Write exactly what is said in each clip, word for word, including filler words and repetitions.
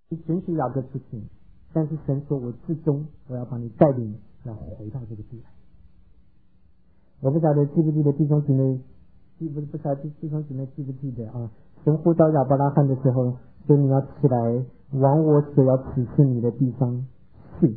准许雅各出去，但是神说我至终我要把你带领要回到这个地来。我不晓得记不记得弟兄姊妹，记不不晓得弟兄姊妹记不记得啊？神呼召亚伯拉罕的时候说你要起来往我所要指示你的地方去。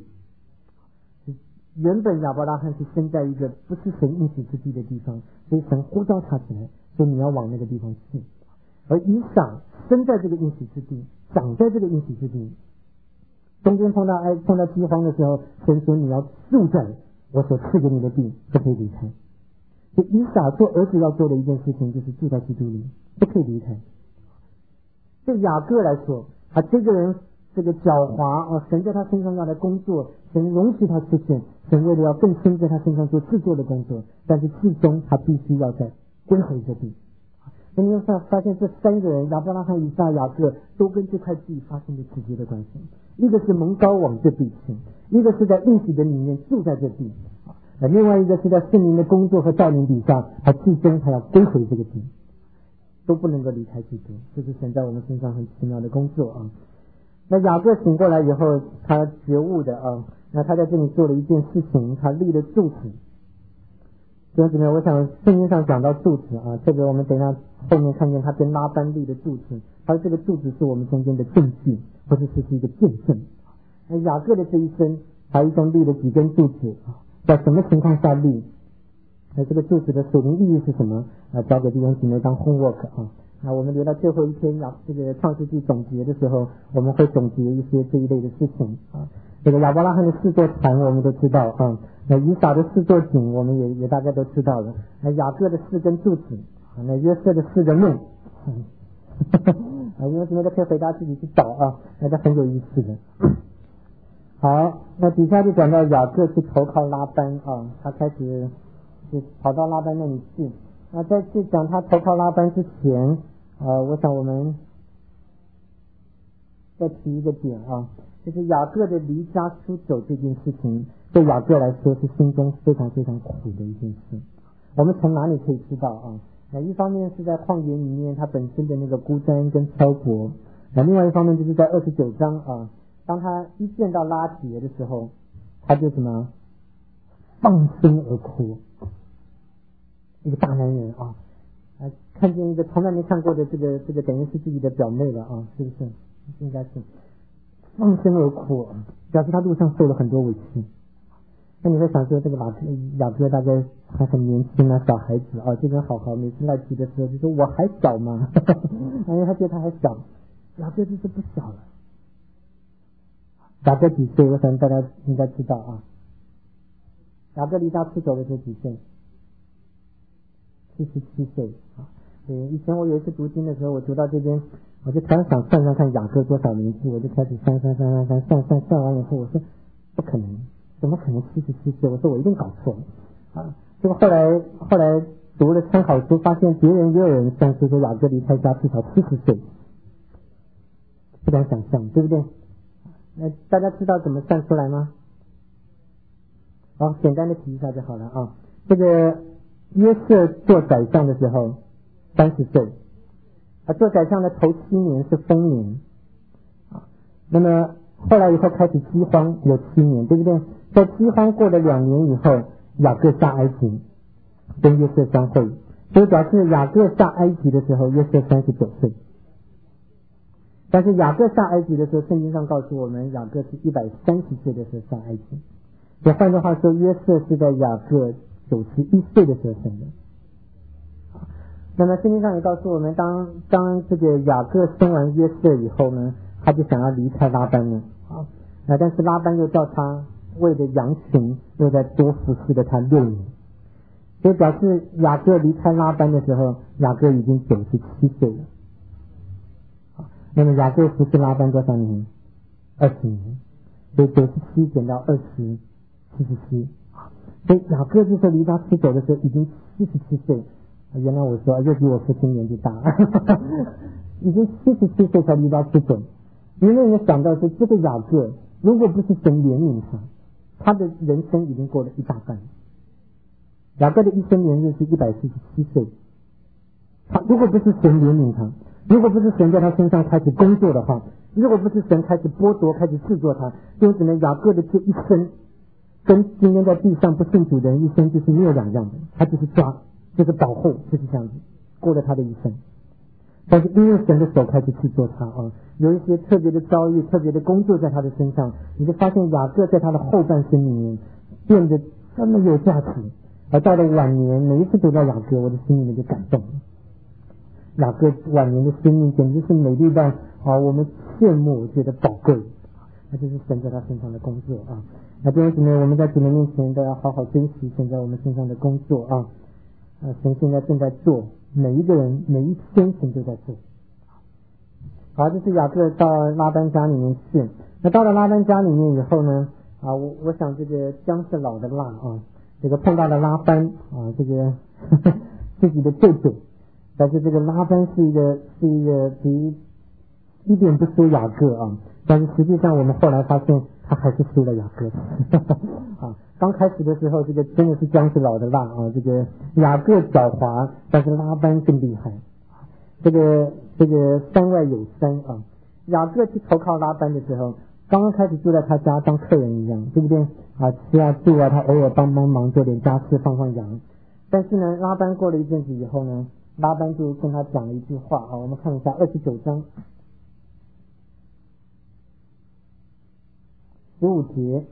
原本亚伯拉罕是生在一个不是神应许之地的地方，所以神呼召他起来说你要往那个地方去。而以撒生在这个应许之地，长在这个应许之地，中间碰到哀碰到饥荒的时候，神说你要住在我所赐给你的地，不可以离开。所以以撒做儿子要做的一件事情就是住在基督里，不可以离开。对雅各来说，他这个人这个狡猾啊，神在他身上要来工作，神容许他出现，神为了要更深在他身上做制作的工作，但是最终他必须要在归回这地。所以你会发现这三个人亚伯拉罕、以撒、雅各都跟这块地发生了直接的关系。一个是蒙召往这地去，一个是在应许的里面住在这地，另外一个是在圣灵的工作和带领底下，他最终他要归回这个地，都不能够离开基督。这是神在我们身上很奇妙的工作啊。那雅各醒过来以后，他觉悟的啊，那他在这里做了一件事情，他立了柱子。弟兄姊妹，我想圣经上讲到柱子啊，这个我们等一下后面看见他跟拉班立的柱子，他这个柱子是我们中间的证据，或者是一个见证。那雅各的这一生，他一共立了几根柱子啊？在什么情况下立？那这个柱子的属灵意义是什么？啊，交给弟兄姊妹当 homework 啊。那我们留到最后一天雅这个创世纪总结的时候，我们会总结一些这一类的事情啊。这个亚伯拉罕的四座坛我们都知道啊，那以撒的四座井我们也也大概都知道了。那雅各的四根柱子，啊，那约瑟的四个梦，啊，因为什么都可以回答自己去找啊，那这很有意思的。好，那底下就讲到雅各去投靠拉班啊，他开始就跑到拉班那里去。那在去讲他投靠拉班之前，呃，我想我们再提一个点啊，就是雅各的离家出走这件事情，对雅各来说是心中非常非常苦的一件事。我们从哪里可以知道啊？那一方面是在旷野里面他本身的那个孤单跟漂泊，那另外一方面就是在二十九章啊，当他一见到拉结的时候，他就什么放声而哭。一个大男人啊，啊，看见一个从来没看过的这个这个等于是自己的表妹了啊，是不是？应该是放声而哭，表示他路上受了很多委屈。那你会想说，这个雅雅各大概还很年轻啊，小孩子啊，这个好好，每次来提的时候就说我还小嘛，因为他觉得他还小，雅各就是不小了。雅各几岁？我想大家应该知道啊。雅各离家出走的时候几岁？七十七岁啊！对，以前我有一次读经的时候，我读到这边，我就突然想算算看雅各多少年纪，我就开始算算算算算算算算完以后，我说不可能，怎么可能七十七岁？我说我一定搞错了啊！结果后来后来读了参考书，发现别人也有人算出说雅各离开家至少七十岁，不敢想象，对不对？那大家知道怎么算出来吗？好，简单的提一下就好了啊。这个约瑟做宰相的时候三十岁，啊，做宰相的头七年是丰年啊，那么后来以后开始饥荒有七年，对不对？在饥荒过了两年以后，雅各下埃及跟约瑟相会，所以表示雅各下埃及的时候约瑟三十九岁。但是雅各下埃及的时候，圣经上告诉我们雅各是一百三十岁的时候下埃及，所以换句话说，约瑟是在雅各九十一岁的时候生的。那么圣经上也告诉我们，当当这个雅各生完约瑟以后呢，他就想要离开拉班了啊，但是拉班又叫他为了羊群又在多服侍了他六年，所以表示雅各离开拉班的时候，雅各已经九十七岁了。那么雅各服侍拉班多少年？二十年，所以九十七减到二十，七十七。所以雅各这时候离家出走的时候已经七十七岁，原来我说又比我父亲年纪大，已经七十七岁才离家出走。因为你想到是这个雅各，如果不是神怜悯他，他的人生已经过了一大半。雅各的一生年日是一百四十七岁，他如果不是神怜悯他，如果不是神在他身上开始工作的话， 如果不是神开始剥夺，开始制作他，就只能雅各的这一生，跟今天在地上不信主的人一生就是没有两样的，他就是抓，就是保护，就是这样子过了他的一生。但是因为神的手开始制作他啊，有一些特别的遭遇、特别的工作在他的身上，你就发现雅各在他的后半生里面变得这么有价值。而到了晚年，每一次读到雅各，我的心里面就感动了。雅各晚年的生命简直是美丽到啊，我们羡慕，觉得宝贵。那就是神在他身上的工作啊。那弟兄姊妹，我们在主的面前都要好好珍惜神在我们身上的工作啊。啊，神现在正在做，每一个人每一天神都在做。好，这是雅各到拉班家里面去。那到了拉班家里面以后呢，啊，我我想这个姜是老的辣啊，这个碰到了拉班啊，这个呵呵自己的舅舅。但是这个拉班是一个是一个比一点不输雅各啊，但是实际上我们后来发现他还是输了雅各啊。刚开始的时候，这个真的是姜是老的辣啊，这个雅各狡猾，但是拉班更厉害。这个这个山外有山啊，雅各去投靠拉班的时候，刚刚开始住在他家当客人一样，对不对啊？吃啊住啊，他偶尔帮帮忙，做点家事，放放羊。但是呢，拉班过了一阵子以后呢，拉班就跟他讲了一句话啊，我们看一下二十九章十五节。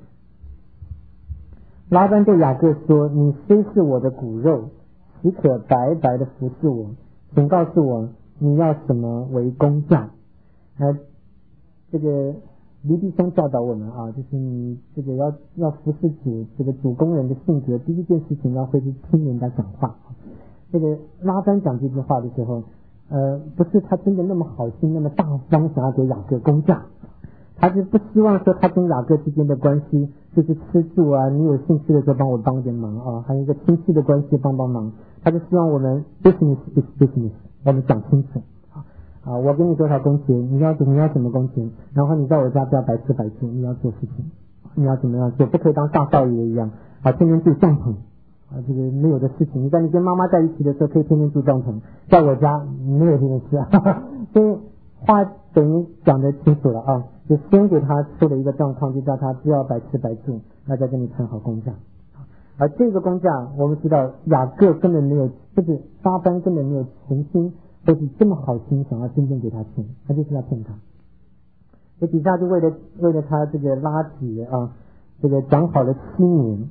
拉班对雅各说：“你虽是我的骨肉，岂可白白的服侍我？请告诉我，你要什么为工价？”呃，这个黎弟兄教导我们啊，就是你这个要要服侍主，这个主工人的性格，第一件事情要会去听人家讲话。这个拉班讲这句话的时候，呃，不是他真的那么好心，那么大方想要给雅各工价，他是不希望说他跟雅各之间的关系就是吃住啊，你有兴趣的时候帮我帮点忙啊，还有一个亲戚的关系帮帮忙，他就希望我们 business is business， 我们讲清楚啊，我给你多少工钱，你要你要什么工钱，然后你在我家不要白吃白住，你要做事情，你要怎么样做，不可以当大少爷一样啊，天天住帐篷啊，这个没有的事情。你在你跟妈妈在一起的时候，可以天天住帐篷，在我家没有这件事啊。所以话等于讲得清楚了啊，就先给他出了一个状况，就叫他不要白吃白住，那再跟你谈好工价。而这个工价，我们知道雅各根本没有，就是拉班根本没有诚心，或是这么好心想要真正给他钱，他就是要骗他。这底下就为了为了他这个拉结啊，这个讲好了七年。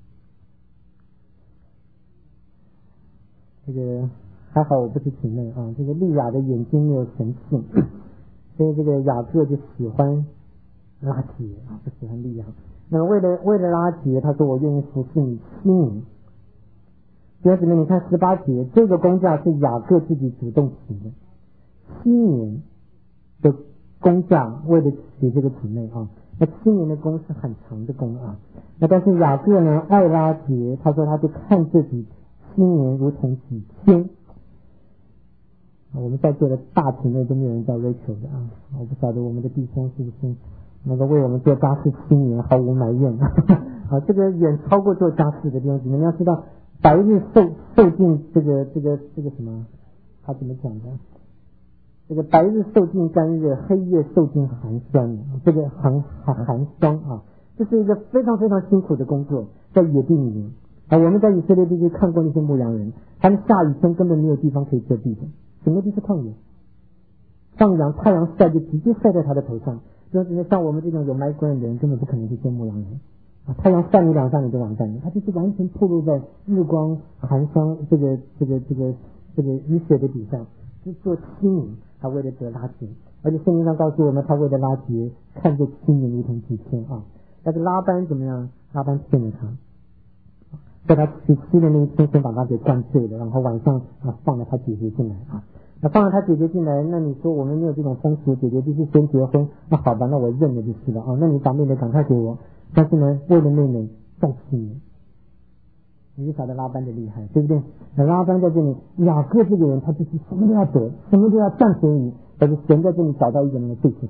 这个还好我不是姊妹啊，这个利亚的眼睛没有神性，所以这个雅各就喜欢拉结啊，不喜欢利亚。那么为了为了拉结，他说我愿意服侍你七年。弟兄姊妹，你看十八节，这个工价是雅各自己主动提的，七年的工价为了娶这个姊妹啊，那七年的工是很长的工啊。那但是雅各呢爱拉结，他说他就看自己七年如同几天。我们在座的大姊妹都没有人叫 Rachel 的啊，我不晓得我们的弟兄是不是能够为我们做家事七年毫无埋怨啊，这个远超过做家事的弟兄姊妹。你要知道，白日受受尽这个这个这个什么，他怎么讲的？这个白日受尽干热，黑夜受尽寒酸，这个寒寒寒霜啊，这是一个非常非常辛苦的工作，在野地里面啊。我们在以色列地区看过那些牧羊人，他们下雨天根本没有地方可以遮蔽的，整个就是旷野，放羊太阳晒就直接晒在他的头上。就是像我们这种有 migraine 的人，根本不可能去见牧羊人啊！太阳晒你两下你就完蛋了，他就是完全暴露在日光、寒霜这个这个这个这个雨雪的底下，就做七年，他为了得拉结，而且圣经上告诉我们，他为了拉结，看这七年如同几天啊！但是拉班怎么样？拉班骗了他，在他娶妻的那一天，先把他给灌醉了，然后晚上啊放了他姐姐进来啊。那放了他姐姐进来，那你说我们没有这种风俗，姐姐必须先结婚，那好吧，那我认了就是了啊。那你把妹妹赶快给我，但是呢，为了妹妹再七年，你就晓得拉班的厉害，对不对？那拉班在这里，雅各这个人他就是什么都要得，什么都要占便宜，但是神在这里找到一个人来对付他。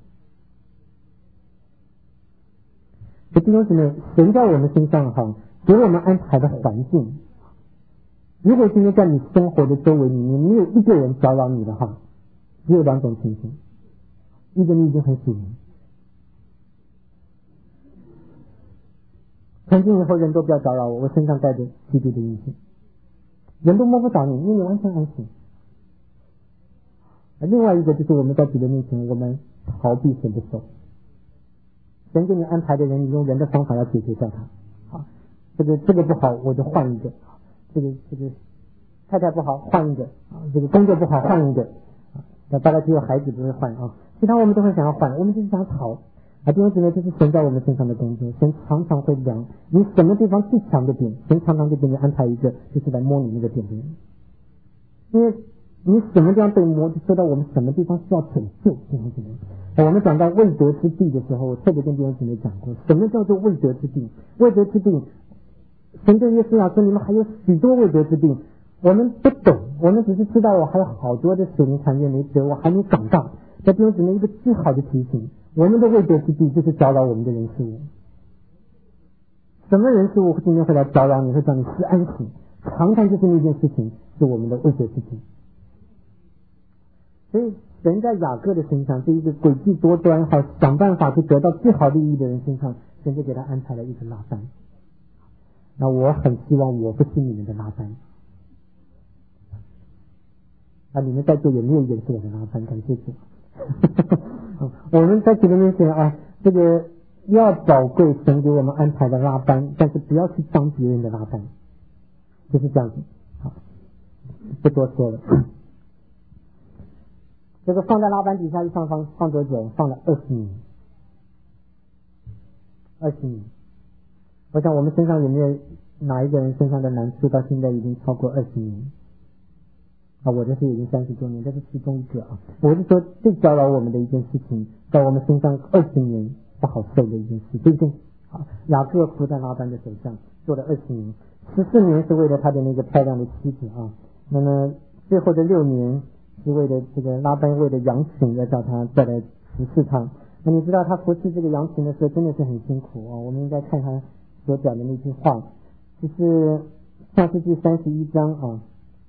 这弟兄姊妹，神在我们身上哈，给我们安排的环境。如果今天在你生活的周围里面没有一个人搅扰你的话，只有两种情形。 一个你已经很属灵。从今以后人都不要打扰我，我身上带着基督的印记，人都摸不着你，因为你完全安心。另外一个就是我们在主的面前，我们逃避神的手。神给你安排的人，你用人的方法要解决掉他。好，这个这个不好，我就换一个。这个这个太太不好，换一个啊。这个工作不好，换一个啊。那大概只有孩子不会换啊，其他我们都会想要换，我们就是想逃。啊，弟兄姊妹，这是神在我们身上的工作。神常常会量你什么地方最强的点，神常常就给你安排一个，就是来摸你那个点的人。因为你什么地方被摸，就说到我们什么地方需要拯救。弟兄姊妹，我们讲到未得之地的时候，我特别跟弟兄姊妹讲过，什么叫做未得之地？未得之地，神对耶稣亚说，你们还有许多未得之地，我们不懂，我们只是知道我还有好多的属灵产业没得，我还没长大。这弟兄姊妹一个最好的提醒，我们的未得之地就是搅扰我们的人事物。什么人事物今天会来搅扰你，会让你失安息？常常就是那件事情是我们的未得之地。所以神在雅各的身上，这一个诡计多端，好想办法去得到最好利益的人身上，神就给他安排了一个拉班。那我很希望我不是你们的拉班。啊，你们在座有没有一个是我的拉班？感谢主。我们在主的面前啊，这个要宝贵神给我们安排的拉班，但是不要去当别人的拉班，就是这样子。好，不多说了。这个放在拉班底下一放放放多久？放了二十年，二十年。我想我们身上有没有哪一个人身上的难处到现在已经超过二十年？啊，我这是已经三十多年，这是其中一个啊。我是说最搅扰我们的一件事情，在我们身上二十年不好受的一件事，对不对？啊，雅各伏在拉班的手上做了二十年，十四年是为了他的那个漂亮的妻子啊，那么最后的六年是为了这个拉班为了羊群要叫他再来服侍他。那你知道他服侍这个羊群的时候真的是很辛苦啊。我们应该看他所讲的那句话，就是创世纪三十一章啊。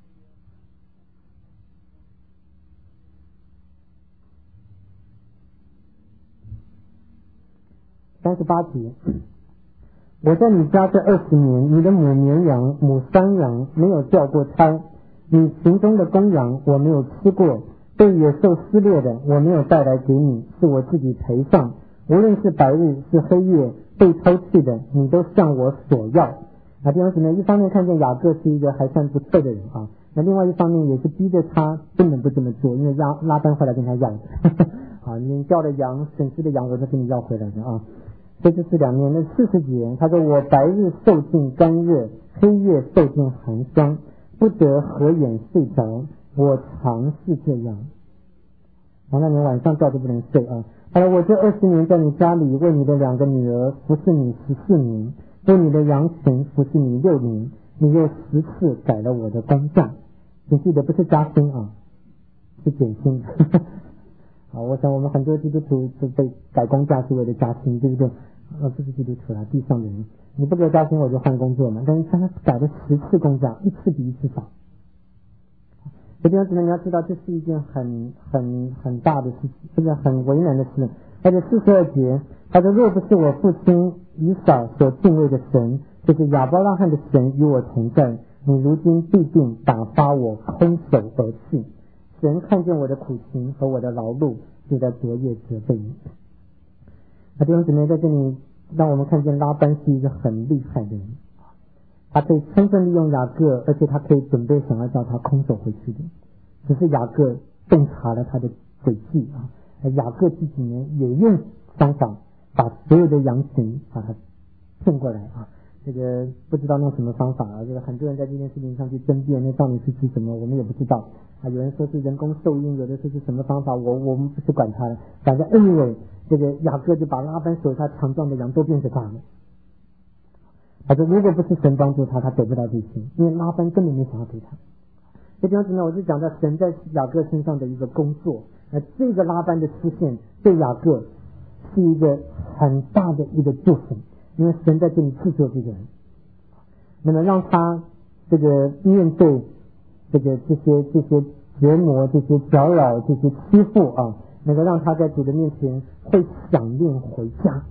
三十八节，我在你家这二十年，你的母绵羊、母山羊没有掉过胎，你群中的公羊我没有吃过，被野兽撕裂的我没有带来给你，是我自己赔上。无论是白日是黑夜，被偷去的你都向我索要。啊，弟兄姊妹，一方面看见雅各是一个还算不错的人啊，那另外一方面也是逼着他不能不这么做，因为拉拉班回来跟他要的。啊，你掉了羊，损失的羊我都给你要回来的啊。这就是两面。那四十节他说，我白日受尽干热，黑夜受尽寒霜，不得合眼睡着，我常是这样。啊，那你晚上觉都不能睡啊。他说，我这二十年在你家里为你的两个女儿服侍你十四年，为你的羊群服侍你六年，你又十次改了我的工价。请记得不是加薪啊，是减薪。啊，我想我们很多基督徒都被改工价是为了加薪，对不对？呃，不是基督徒啦，地上的人，你不给我加薪我就换工作嘛。但是他改了十次工价，一次比一次少。这地方只能你要知道，这是一件很很很大的事情，这个很为难的事。而且四十二节，他说：若不是我父亲以扫所敬畏的神，就是亚伯拉罕的神与我同在，你如今必定打发我空手而去。神看见我的苦情和我的劳碌，就在昨夜责备你。啊，弟兄姊妹，在这里让我们看见拉班是一个很厉害的人，他可以充分利用雅各，而且他可以准备想要叫他空手回去的，只是雅各洞察了他的诡计啊。雅各这几年也用方法把所有的羊群把他骗过来啊。这个不知道用什么方法啊，这个很多人在这件事情上去争辩，那到底是指什么，我们也不知道啊。有人说是人工受孕，有的说是什么方法，我我们不去管他了。反正 anyway， 这个雅各就把拉班手下强壮的羊都变成他了。他说，如果不是神帮助他，他得不到这些，因为拉班根本没想要给他。这地方子呢，我就讲到神在雅各身上的一个工作。那这个拉班的出现对雅各是一个很大的一个祝福，因为神在这里制作这个人，那么让他这个面对这个这些这些折磨、这些搅扰、这些欺负啊，那能够让他在主的面前会想念回家。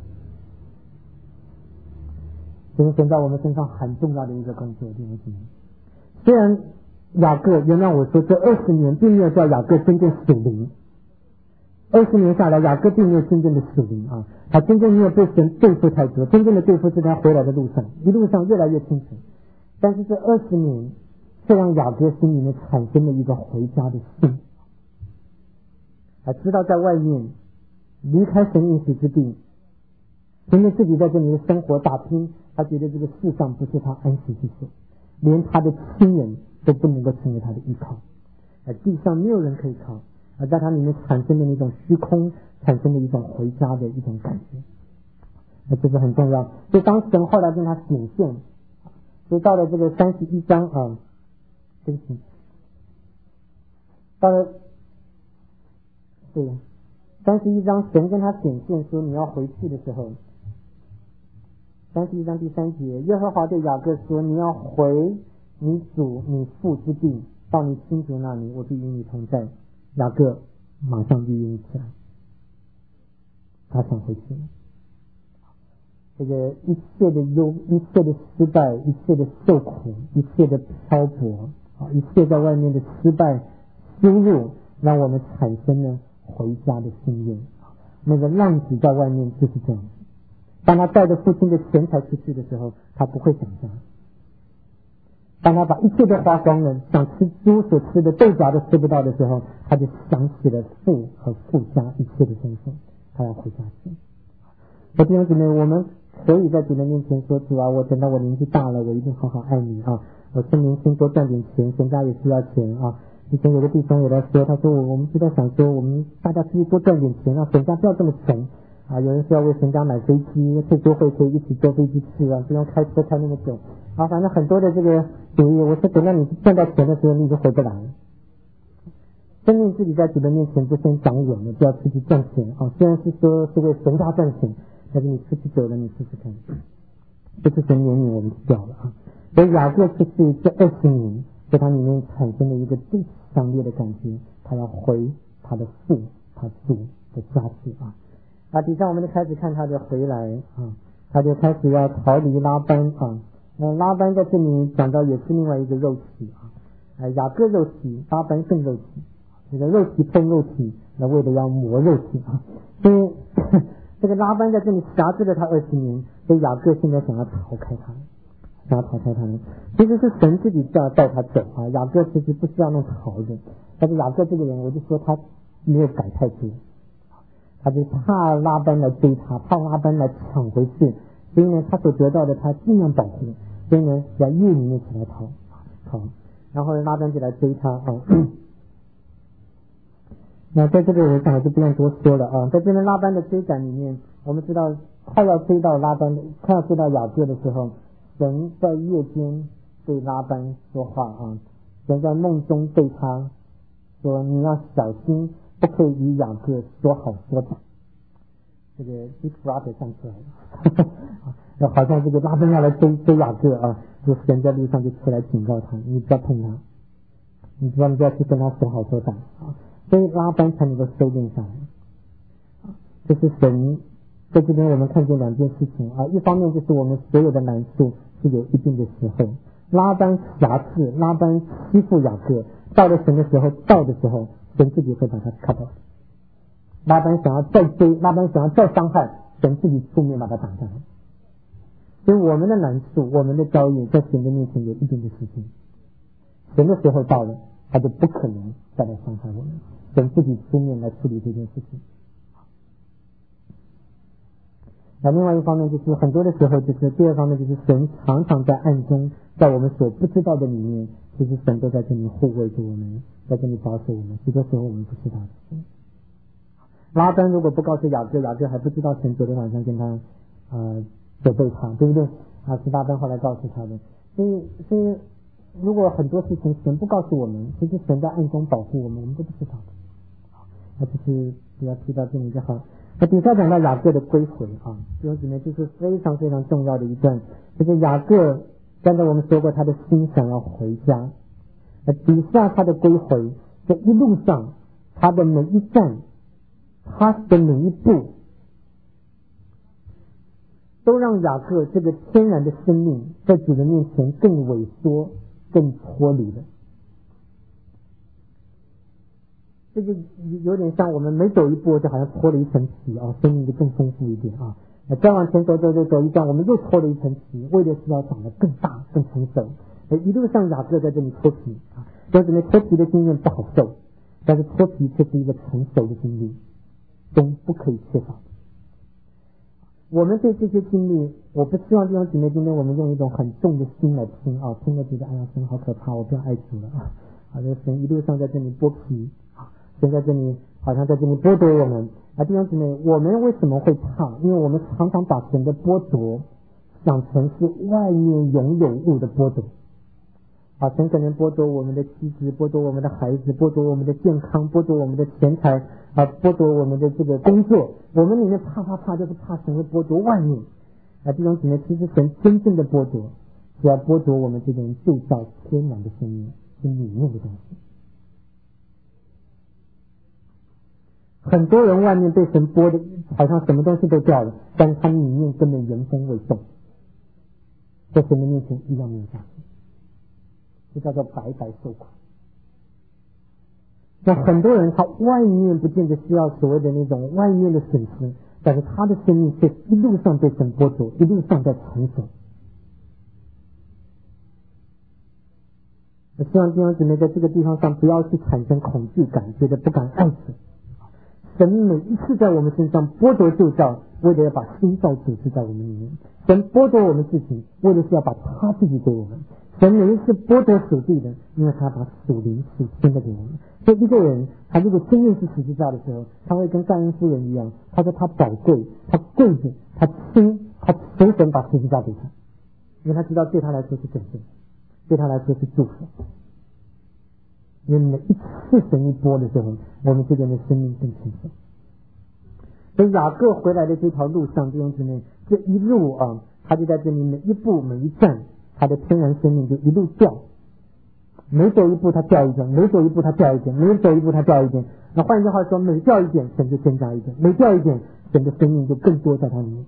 这是神在我们身上很重要的一个工作，弟兄姊妹。虽然雅各，原谅我说，这二十年并没有叫雅各真正属灵，二十年下来，雅各并没有真正的属灵啊，他真正没有被神对付太多，真正的对付是他回来的路上，一路上越来越清楚。但是这二十年，却让雅各心里面产生了一个回家的心，还知道在外面离开神应许之地，凭着自己在这里的生活打拼，他觉得这个世上不是他安息之所，连他的亲人都不能够成为他的依靠，而地上没有人可以靠，而在他里面产生的那种虚空，产生的一种回家的一种感觉，那这个很重要。所以当神后来跟他显现，所以到了这个三十一章啊，对不起，到了对三十一章，神跟他显现说你要回去的时候，三十一章第三节，耶和华对雅各说，你要回你主你父之地，到你亲族那里，我必与你同在。雅各马上就愿意起来，他想回去了。这个一切的忧，一切的失败，一切的受苦，一切的漂泊啊，一切在外面的失败羞辱，让我们产生了回家的心愿。那个浪子在外面就是这样子，当他带着父亲的钱财出去的时候，他不会想家；当他把一切都花光了，想吃猪所吃的豆荚都吃不到的时候，他就想起了父和父家一切的身份，他要回家去。我弟兄姊妹，我们可以在主的面前说，主啊，我等到我年纪大了，我一定好好爱你啊！我趁年轻多赚点钱，神家也需要钱啊！以前有个弟兄也在说，他说我我们就在想说，我们大家出去多赚点钱，让神家不要这么穷啊！有人说要为神家买飞机，退休会可以一起坐飞机去啊，不用开车开那么久啊！反正很多的这个主意，我说等到你赚到钱的时候，你就回不来了。生命自己在主的面前不先长稳了，不要出去赚钱啊！虽然是说是为神家赚钱，但是你出去久了，你试试看，这是神怜悯我们掉了啊！所以雅各出去这二十年，在他里面产生了一个最强烈的感觉，他要回他的父、他主的家去啊！啊，底下我们就开始看他的回来啊，他就开始要逃离拉班啊。那拉班在这里讲到也是另外一个肉体啊，啊雅各肉体，拉班更肉体，这个肉体碰肉体，那为了要磨肉体啊，所以这个拉班在这里辖制了他二十年，所以雅各现在想要逃开他，想要逃开他呢，其实是神自己叫带他走啊。雅各其实不需要弄逃的，但是雅各这个人，我就说他没有改太多，他就怕拉班来追他，怕拉班来抢回去，所以呢，他所得到的他尽量保护，所以呢，在夜里面起来逃逃，然后拉班就来追他啊。那在这个我想就不用多说了啊，在这边拉班的追赶里面，我们知道快要追到拉班，快要追到雅各的时候，神在夜间对拉班说话啊，神在梦中对他说，你要小心，不可以与雅各说好说歹。这个 Big Brother 上出来了好像这个拉班要来追追雅各啊，就神在路上就出来警告他，你不要碰他，你不要不要去跟他说好说歹啊，所以拉班才能够收敛下来。这是神在这边我们看见两件事情啊，一方面就是我们所有的难处是有一定的时候，拉班辖制，拉班欺负雅各，到了神的时候，到的时候神自己会把他 cover。 拉班想要再追，拉班想要再伤害，神自己出面把他挡下来。所以我们的难处，我们的遭遇在神的面前有一定的时间，神的时候到了，他就不可能再来伤害我们，神自己出面来处理这件事情。那另外一方面就是很多的时候，就是第二方面就是神常常在暗中，在我们所不知道的里面，其实神都在这里护卫着我们，在这里保守我们，许多时候我们不知道的。拉班如果不告诉雅各，雅各还不知道神昨天晚上跟他呃责备他，对不对啊？是拉班后来告诉他的。所以所以如果很多事情神不告诉我们，其实神在暗中保护我们，我们都不知道的。那就是不要提到这里就好。那底下讲到雅各的归回啊，弟兄姊妹，这是非常非常重要的一段。就是雅各刚才我们说过，他的心想要回家。那底下他的归回，这一路上他的每一站他的每一步都让雅各这个天然的生命在主的面前更萎缩、更脱离了。这就有点像我们每走一步就好像脱了一层皮啊，生命就更丰富一点啊。再往前走走走走一段，我们又脱了一层皮，为的是要长得更大、更成熟。一路上雅各在这里脱皮啊，所以整个脱皮的经验不好受，但是脱皮却是一个成熟的经历，中不可以缺少。我们对这些经历，我不希望弟兄姊妹今天我们用一种很重的心来听啊，听了觉得哎呀神好可怕，我不要爱主了啊！啊，这神一路上在这里剥皮啊，神在这里好像在这里剥夺我们啊，弟兄姊妹，我们为什么会怕？因为我们常常把神的剥夺想成是外面拥有物的剥夺。啊，神可能剥夺我们的妻子，剥夺我们的孩子，剥夺我们的健康，剥夺我们的钱财，啊，剥夺我们的这个工作。我们里面怕怕怕，就是怕神会剥夺外面。啊，这种姊妹，其实神真正的剥夺，是要剥夺我们这种铸造天然的生命，心里面的东西。很多人外面被神剥的，好像什么东西都掉了，但是他们里面根本原封未动，在神的面前一样没有价值。这叫做白白受苦。那很多人他外面不见得需要所谓的那种外面的损失，但是他的生命却一路上被神剥夺，一路上在成熟。我希望弟兄姊妹在这个地方上不要去产生恐惧感，觉得不敢爱主。神每一次在我们身上剥夺旧造，为了要把新造组织在我们里面。神剥夺我们事情，为的是要把他自己给我们。神每一次剥夺属地的，因为他把属灵属天的给我们。所以一个人他如果真认识十字架的时候，他会跟盖恩夫人一样，他说他宝贵，他跪着，他亲，他求神把十字架给他，因为他知道对他来说是拯救，对他来说是祝福。因为每一次神一剥的时候，我们这个人的生命更成熟。所以雅各回来的这条路上，弟兄姊妹，这一路啊，他就在这里每一步每一站，他的天然生命就一路掉，每走一步他掉一点，每走一步他掉一点，每走一步他掉一点。那换句话说，每掉一点，神就增加一点；每掉一点，神的生命就更多在他里面。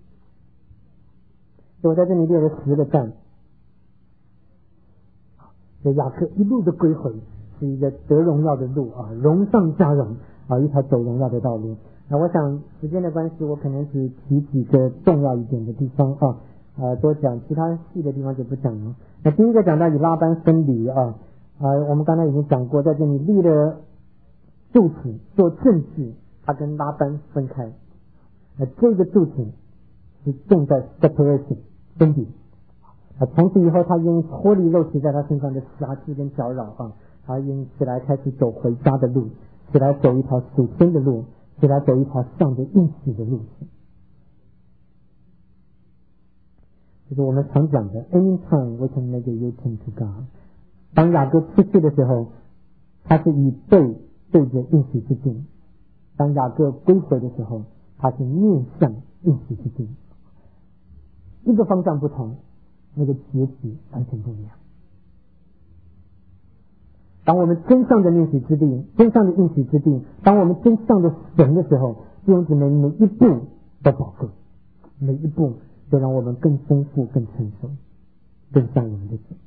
所以我在这里列了十个站。所以雅各一路的归回是一个得荣耀的路啊，荣上加荣啊，一条走荣耀的道路。那我想时间的关系，我可能只提几个重要一点的地方啊。呃，多讲其他细的地方就不讲了。那第一个讲到与拉班分离啊，呃，我们刚才已经讲过，在这里立了柱子做证据，他跟拉班分开。呃，这个柱子是重在 separation 分离。啊，从此以后，他愿意脱离肉体在他身上的辖制跟搅扰啊，他愿意起来开始走回家的路，起来走一条属天的路，起来走一条向着应许的路线。就是我们常讲的 anytime we can make a U-turn to God。 当雅各出去的时候，他是以背对着应许之地；当雅各归回的时候，他是面向应许之地。一个方向不同，那个结局完全不一样。当我们真向着应许之地，真向着应许之地，当我们真向着神的时候，弟兄姊妹，每一步都宝贵，每一步就让我们更丰富、更成熟、更像我们的主。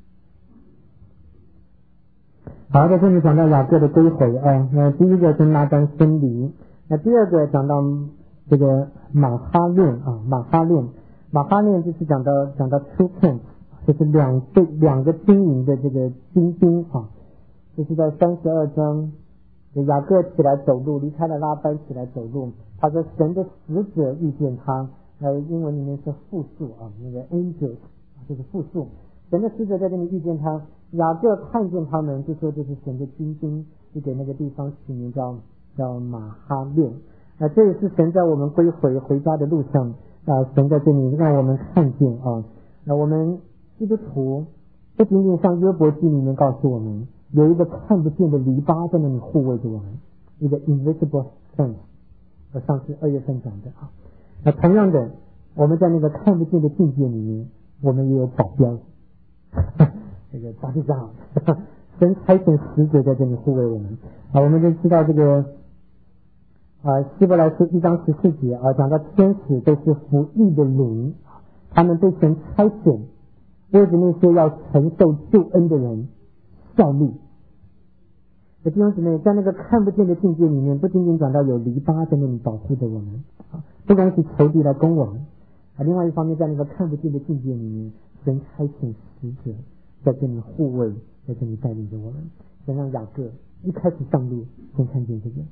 好，在这里讲到雅各的归回啊，那第一个跟拉班分离，那第二个讲到这个马哈练啊，马哈练，马哈练就是讲到讲到 two camps， 就是两对两个经营的这个军兵啊，就是在三十二章，雅各起来走路，离开了拉班起来走路，他说神的使者遇见他。呃，英文里面是复数啊，那个 angels 就是复数。神的使者在这里遇见他，雅各看见他们，就说这是神的军兵，就给那个地方起名叫叫马哈练。那、呃、这也是神在我们归回回家的路上啊、呃，神在这里让我们看见啊。那、呃、我们基督徒不仅仅像约伯记里面告诉我们，有一个看不见的篱笆在那里护卫着我们，一个 invisible fence。我上次二月份讲的啊。那同样的，我们在那个看不见的境界里面，我们也有保镖，这个大队长，神差遣使者在这里护卫我们啊。我们就知道这个啊，希伯来书一章十四节啊，讲到天使都是服役的灵，他们被神差遣，为着那些要承受救恩的人效力。弟兄姊妹，在那个看不见的境界里面，不仅仅讲到有篱笆在那里保护着我们，不容许仇敌来攻我们啊。另外一方面，在那个看不见的境界里面，神差遣使者在这里护卫，在这里带领着我们。先让雅各一开始上路，先看见这个，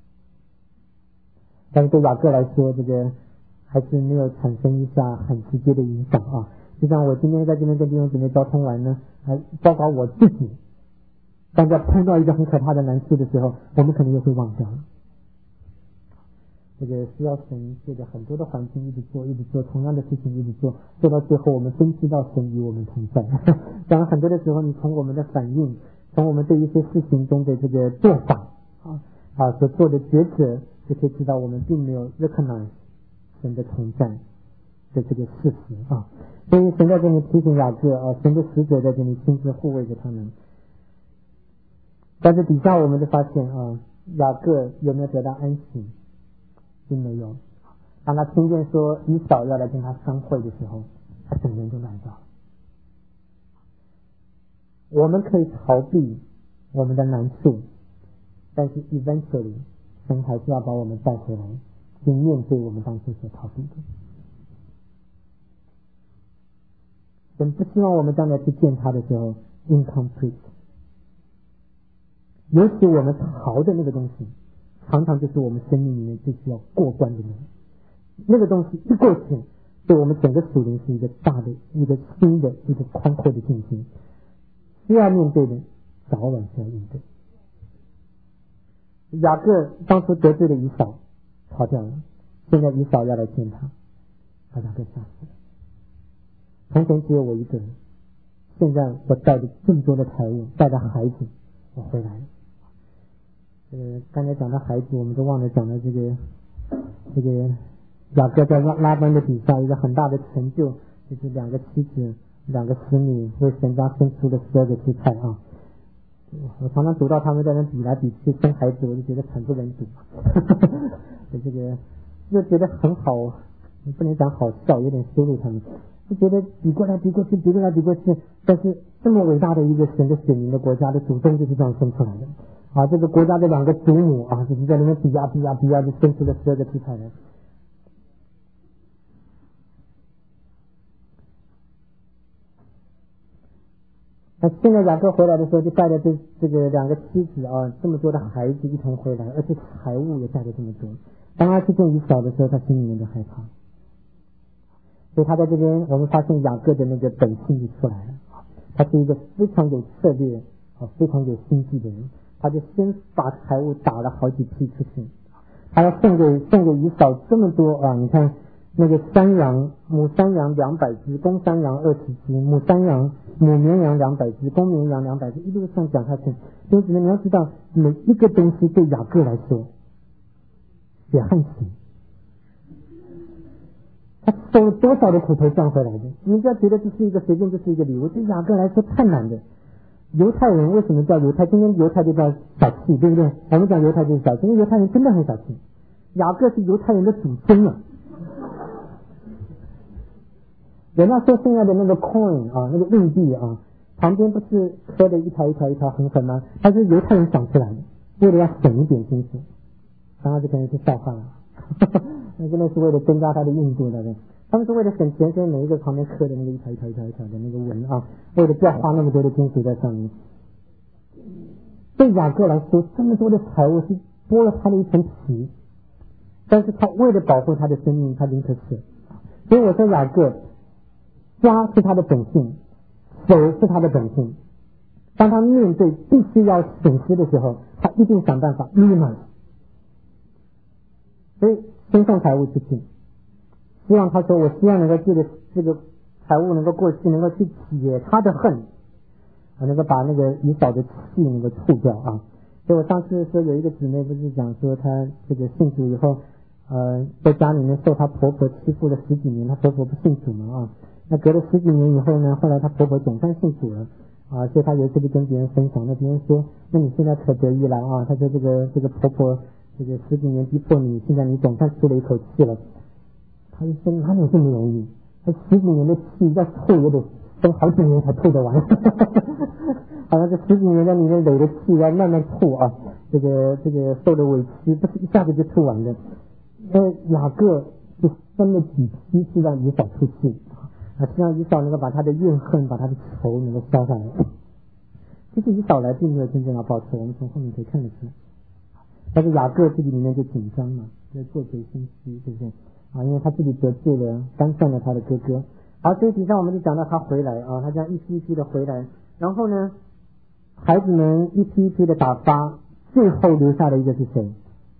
但是对雅各来说，这个还是没有产生一下很直接的影响啊。就像我今天在这边跟弟兄姊妹交通完呢，还包括我自己。当在碰到一个很可怕的难处的时候，我们可能又会忘掉了。这个需要神借着很多的环境一直做，一直做同样的事情，一直做，做到最后我们真知道神与我们同在。当然很多的时候，你从我们的反应，从我们对一些事情中的这个做法啊啊所做的抉择，就可以知道我们并没有 recognize 神的同在的这个事实啊。所以神在这里提醒雅各啊，神的使者在这里亲自护卫着他们。但是底下我们就发现啊，雅各有没有得到安息？并没有。当他听见说以扫要来跟他相会的时候，他整个人就来到了。我们可以逃避我们的难处，但是 eventually 神还是要把我们带回来，去面对我们当初所逃避的。神不希望我们将来去见他的时候 incomplete。尤其我们逃的那个东西，常常就是我们生命里面最需要过关的那个那个东西一过去，对我们整个属灵是一个大的、一个新的、一个宽阔的境界，需要面对的，早晚是要应对。雅各当初得罪了以扫，逃掉了，现在以扫要来见他，把雅各杀死了。从前只有我一个人，现在我带着这么多的财物，带着孩子，我回来了。呃，刚才讲到孩子，我们都忘了讲到这个这个雅各在拉拉班的底下一个很大的成就，就是两个妻子、两个子女为神家生出了十二个支派啊。我常常读到他们在那比来比去生孩子，我就觉得惨不忍睹。这个就觉得很好，不能讲好笑，有点羞辱他们。就觉得比过来比过去，比过来比过去，但是这么伟大的一个神的选民的国家的祖宗就是这样生出来的。啊，这个国家的两个祖母啊，就是在那边比呀比呀比呀，就生出了十二个支派来。那现在雅各回来的时候，就带着这这个两个妻子啊，这么多的孩子一同回来，而且财物也带着这么多。当他去见以扫的时候，他心里面就害怕。所以他在这边，我们发现雅各的那个本性就出来了。他是一个非常有策略、啊非常有心计的人。他就先把财物打了好几批出去，他要送给送给以扫这么多啊！你看那个山羊，母山羊两百只，公山羊二十只，母山羊母绵羊两百只，公绵羊两百只，一路上讲下去，因此呢，你要知道每一个东西对雅各来说，血汗钱，他受了多少的苦头赚回来的？你不要觉得这是一个随便，这是一个礼物，对雅各来说太难的。犹太人为什么叫犹太？今天犹太就叫小气，对不对？我们讲犹太就是小气，因为犹太人真的很小气。雅各是犹太人的祖宗啊！人家说现在的那个 coin 啊，那个硬币啊，旁边不是刻的一条一条一条横横吗？它是犹太人想出来的，为了要省一点金属。当然这可能是笑话了，那真的是为了增加它的硬度的。他们是为了省钱，所以每一个旁边刻的那个一条一条一条一条的那个纹啊，为了不要花那么多的金属在上面。对雅各来说，这么多的财物是剥了他的一层皮，但是他为了保护他的生命，他宁可死。所以我说雅各，家是他的本性，手是他的本性。当他面对必须要损失的时候，他一定想办法 minimize。所以先送财物出去。希望他说，我希望能够这个这个财物能够过去，能够去解他的恨，啊，能够把那个以扫的气能够除掉啊。所以我上次说有一个姊妹不是讲说她这个信主以后，呃，在家里面受她婆婆欺负了十几年，她婆婆不信主嘛啊，那隔了十几年以后呢，后来她婆婆总算信主了啊，所以她有一次就跟别人分享，那别人说，那你现在可得意了啊，她说这个这个婆婆这个十几年逼迫你，现在你总算出了一口气了。他一生哪有这么容易？他十几年的气要吐也得生好几年才吐得完。好像这十几年在里面累的气要慢慢吐啊，这个这个受的委屈不是一下子就吐完的。那雅各就分了几批是让以扫出气啊，希望以扫能够把他的怨恨、把他的仇能够消下来。其实以扫来并没有真正要报仇，我们从后面可以看得出来。但是雅各自己里面就紧张了，就做贼心虚，对不对啊？因为他自己得罪了、干犯了他的哥哥。好，这一题上我们就讲到他回来啊，他这样一批一批的回来，然后呢，孩子们一批一批的打发，最后留下的一个是谁？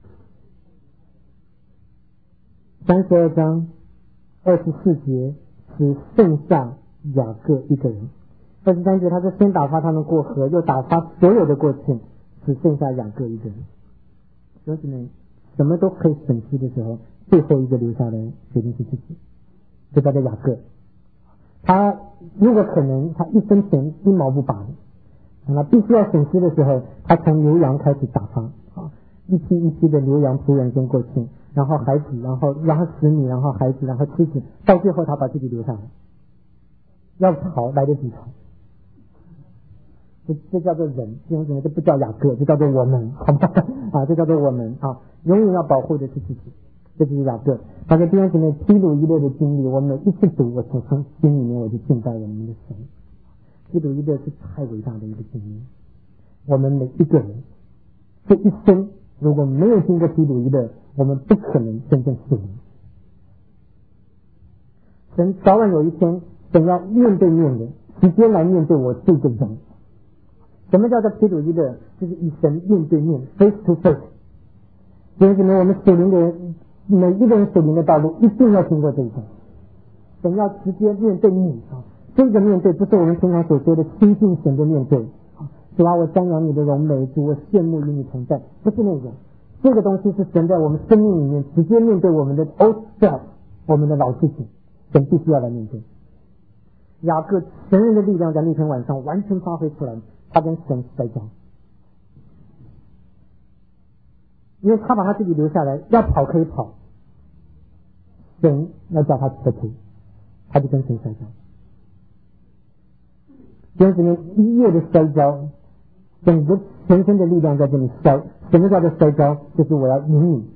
三十二章二十四节只剩下雅各一个人。二十三节他说先打发他们过河，又打发所有的过去，只剩下雅各一个人。兄弟们，什么都可以损失的时候，最后一个留下的决定是自己，就叫做雅各。他如果可能，他一分钱一毛不拔，那必须要损失的时候，他从牛羊开始打发啊，一批一批的牛羊仆人先过去，然后孩子，然后然后使女，然后孩子，然后妻子，到最后他把自己留下来，要逃来得及逃。这这叫做人，弟兄姊妹，这不叫雅各，这叫做我们，好吗？啊，这叫做我们啊，永远要保护的是自己，这就是雅各。好的，弟兄姊妹，披鲁伊勒的经历，我每一次读，我从从心里面我就敬拜我们的神。披鲁伊勒是太伟大的一个经历，我们每一个人这一生如果没有经过披鲁伊勒，我们不可能真正属灵。神早晚有一天，神要面对面的直接来面对我这个人。什么叫做披鲁伊勒？就是与神面对面 ，face to face。弟兄姊妹，我们属灵的人，每一个人属灵的道路一定要经过这一段。神要直接面对你啊！这个面对不是我们平常所说的亲近神的面对啊。主啊，我瞻仰你的荣美，主我羡慕与你同在，不是那个。这个东西是神在我们生命里面直接面对我们的 old self， 我们的老自己，神必须要来面对。雅各神人的力量在那天晚上完全发挥出来。他跟神摔跤，因为他把他自己留下来，要跑可以跑，神要叫他撤退，他就跟神摔跤。弟兄姊妹，一夜的摔跤，整个全身的力量在这里摔。什么叫做摔跤？就是我要赢你。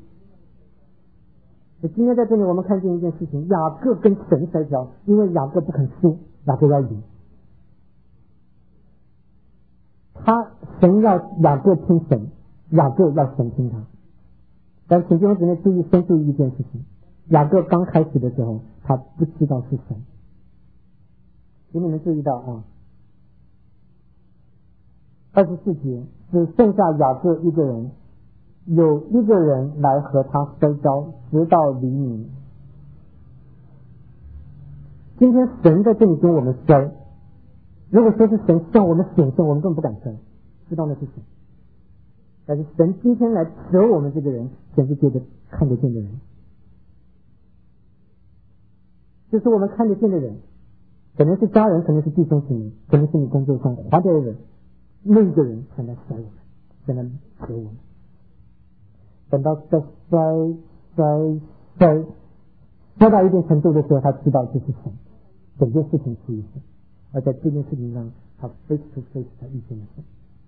今天在这里我们看见一件事情，雅各跟神摔跤，因为雅各不肯输，雅各要赢。他神要雅各听神，雅各要神听他。但请弟兄姊妹注意，先注意一件事情：雅各刚开始的时候，他不知道是神。请你们注意到啊，二十四节只剩下雅各一个人，有一个人来和他摔跤，直到黎明。今天神在这里跟我们摔。如果说是神向我们显现，我们根本不敢摔，知道那是神。但是神今天来折我们这个人，全世界的看得见的人，就是我们看得见的人，可能是家人，可能是弟兄姊妹，可能是你工作上华的人，那个人才来摔我们，才来折我们。等到在摔摔摔摔到一定程度的时候，他知道这是神，整件事情出于神。而在这件事情上，他 face to face 他遇见了神。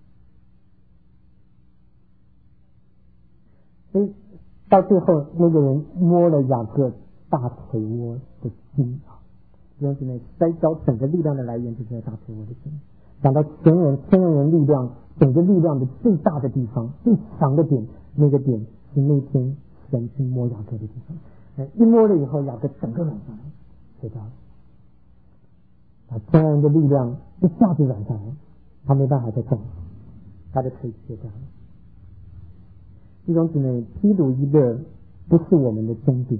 所以到最后，那个人摸了雅各大腿窝的筋啊，弟兄姊妹，摔跤整个力量的来源就是在大腿窝的筋。讲到全人天人力量，整个力量的最大的地方、最强的点，那个点是那天神去摸雅各的地方。一摸了以后，雅各整个软下来，睡着了。啊，天然的力量一下子软下来，他没办法再动，他的腿切掉了。弟兄姊妹，披鲁伊勒不是我们的终点，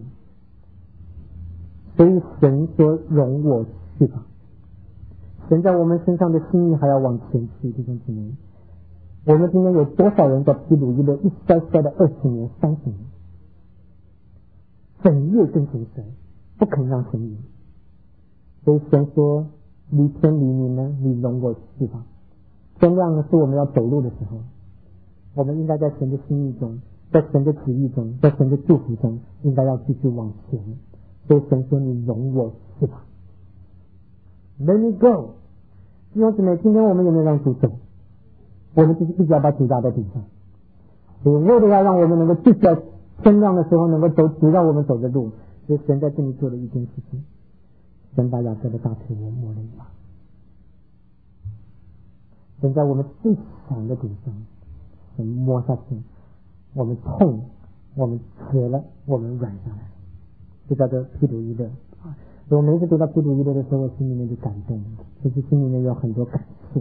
所以神说容我去吧。神在我们身上的心意还要往前去。弟兄姊妹，我们今天有多少人在披鲁伊勒一摔摔了二十年、三十年，整夜跟神摔，不肯让神赢。所以神说离天黎明呢，你容我去吧。天亮呢是我们要走路的时候，我们应该在神的心意中， 在神的旨意中，在神的祝福中，应该要继续往前。所以神说：“你容我去吧 ，Let me go。”弟兄姊妹，今天我们有没有让主走？我们就是一直要把主压在地上。所以为了要让我们能够继续在天亮的时候能够走主让我们走的路，所以神在这里做了一件事情，神把雅各的大腿我摸了一把。神在我们最强的地方，神摸下去，我们痛，我们折了，我们软下来，就叫做毗鲁伊勒。所以我每一次读到毗鲁伊勒的时候，我心里面就感动，其实心里面有很多感谢。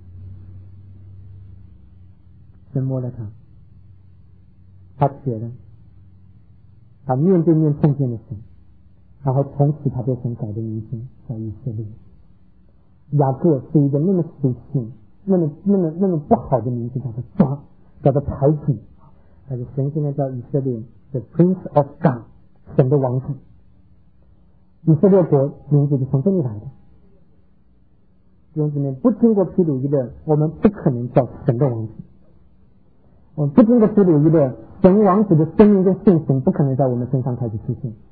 神摸了他，他觉了，他面对面碰见了神，然后从此他被神改的名字叫以色列。雅各是一个那么俗气、那么那么那么不好的名字，叫做抓，叫做排挤。但是神现在叫以色列 ，the Prince of God， 神的王子。以色列国名字是从这里来的。弟兄姊妹，不经过毗鲁伊勒，我们不可能叫神的王子。我们不经过毗鲁伊勒，神王子的生命跟性情不可能在我们身上开始出现。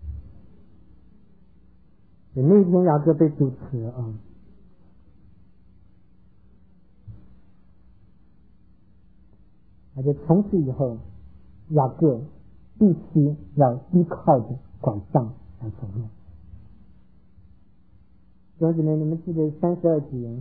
那一天雅各被主持了啊，而且从此以后，雅各必须要依靠着拐杖来走路。弟兄姊妹，你们记得三十二节，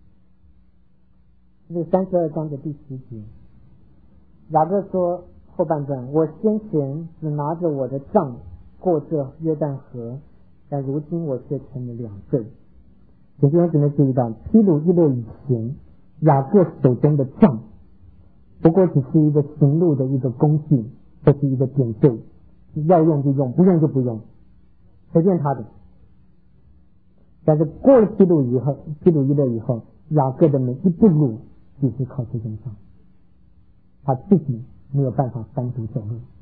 这是三十二章的第十节。雅各说后半段：我先前只拿着我的杖过这约旦河，但如今我却成了两倍。请弟兄姊妹注意到，毗鲁伊勒以前，雅各手中的杖不过只是一个行路的一个工具，这是一个点缀，要用就用，不用就不用，随便他的。但是过了毗鲁以后，毗鲁伊勒以后，雅各的每一步路必须靠这根杖，他自己没有办法单独走路。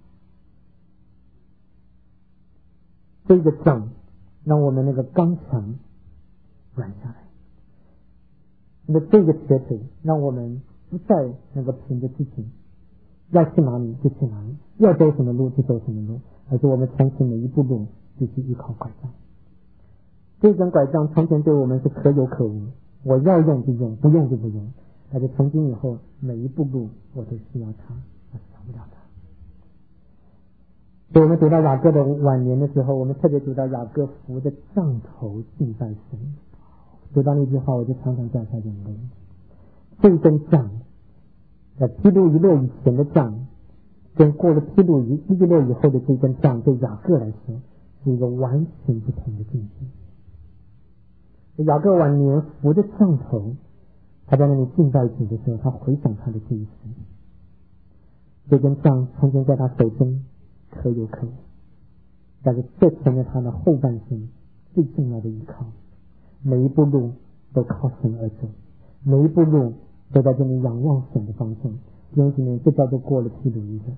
这个杖让我们那个刚强软下来，那这个瘸腿让我们不再能够凭着自己要去哪里就去哪里，要走什么路就走什么路，而是我们从此每一步路必须依靠拐杖。这根拐杖从前对我们是可有可无，我要用就用，不用就不用，但是从今以后每一步路我都需要它，我少不了它。所以我们读到雅各的晚年的时候，我们特别读到雅各扶着杖头敬拜神。读到那句话我就常常掉下眼泪。这根杖在毗鲁伊勒以前的杖，跟过了毗鲁伊勒以后的这根杖，对雅各来说是一个完全不同的境界。雅各晚年扶着杖头，他在那里敬拜主的时候，他回想他的这一生。这根杖从前在他手中可有可无，但是这成了他的后半生最重要的依靠。每一步路都靠神而走，每一步路都在这里仰望神的方向。弟兄姊妹，这叫做过了毗鲁伊勒。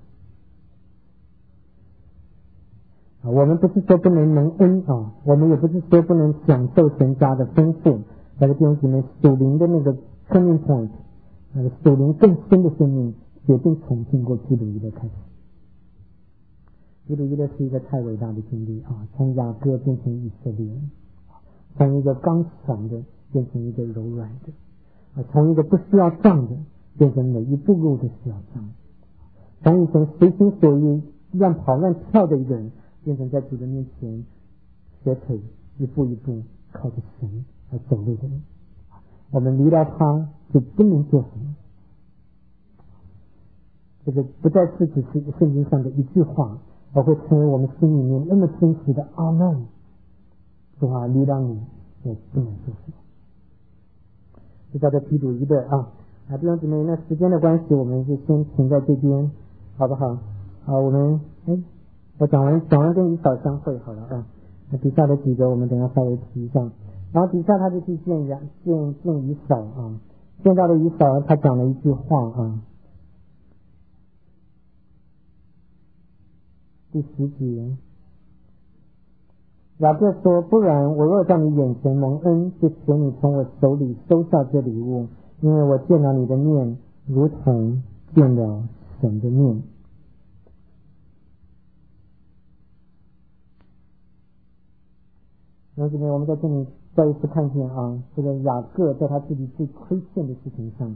啊，我们不是说不能蒙恩啊，我们也不是说不能享受神家的丰富，但是弟兄姊妹，属灵的那个 turning point， 那个属灵更深的生命，决定从经过毗鲁伊勒开始。毗鲁伊勒是一个太伟大的经历啊，从雅各变成以色列，从一个刚强的变成一个柔软的，啊，从一个不需要杖的变成每一步路都需要杖，从以前随心所欲乱跑乱跳的一个人，变成在主的面前瘸腿一步一步靠着神而走路的人。我们离了他就不能做什么。这个不再是只是圣经上的一句话，而会成为我们心里面那么真实的阿们。主啊，离了你我不能做什么。就叫做毗鲁伊勒啊啊！弟兄姊妹，那时间的关系，我们就先停在这边，好不好？啊，我们哎。我讲完讲完跟以扫相会好了啊，那底下的几个我们等一下稍微提一下。然后底下他就去见见见以扫啊，见到了以扫，他讲了一句话啊，第十节，雅各说：不然我若在你眼前蒙恩，就求你从我手里收下这礼物，因为我见了你的面，如同见了神的面。 然后这边我们在这里再一次看见啊，这个雅各在他自己最亏欠的事情上，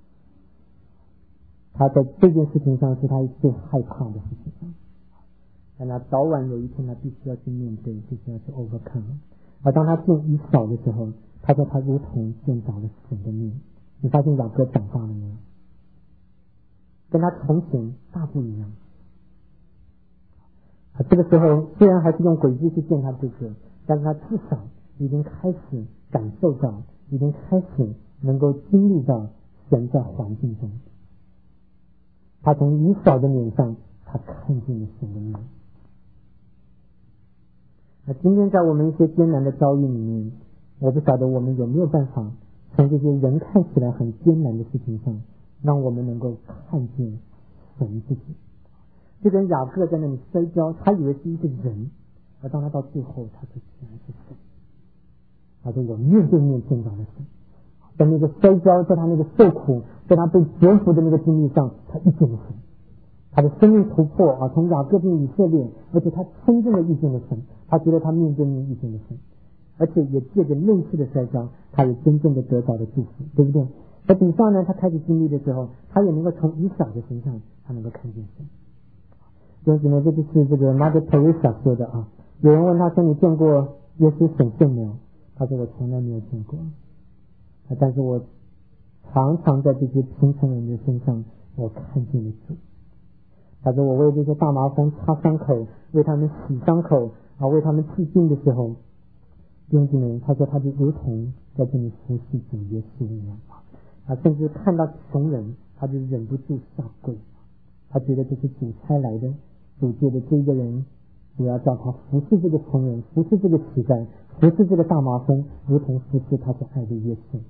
他在这件事情上是他最害怕的事情上，但他早晚有一天他必须要去面对，必须要去 overcome。而当他见以扫的时候，他说他如同见着了神的面。你发现雅各长大了没有？跟他从前大不一样。啊，这个时候虽然还是用诡计去见他哥哥，但是他至少已经开始感受到，已经开始能够经历到神在环境中。他从以扫的脸上，他看见了神的面。那今天在我们一些艰难的遭遇里面，我不晓得我们有没有办法从这些人看起来很艰难的事情上，让我们能够看见神自己。就跟雅各在那里摔跤，他以为是一个人，而当他到最后，他说竟然是神。他说我面对面见到了神。在那个摔跤，在他那个受苦，在他被折服的那个经历上，他遇见了神。他的生命突破啊，从雅各进以色列，而且他真正的遇见了神。他觉得他面对面遇见了神，而且也借着类似的摔跤，他也真正的得到了祝福，对不对？而底下呢，他开始经历的时候，他也能够从以扫的身上，他能够看见神。因此呢，这就是这个 Mother Teresa 说的啊。有人问他说：“你见过耶稣显现没有？”他说：“我从来没有见过。”但是我常常在这些贫穷人的身上，我看见了主。他说：“我为这些大麻风擦伤口，为他们洗伤口啊，为他们治病的时候，弟兄姊妹，他说他就如同在这里服侍主耶稣一样啊，甚至看到穷人，他就忍不住下跪。他觉得这是主差来的，主借的这一个人，主要叫他服侍这个穷人，服侍这个乞丐，服侍这个大麻风，如同服侍他所爱的耶稣。”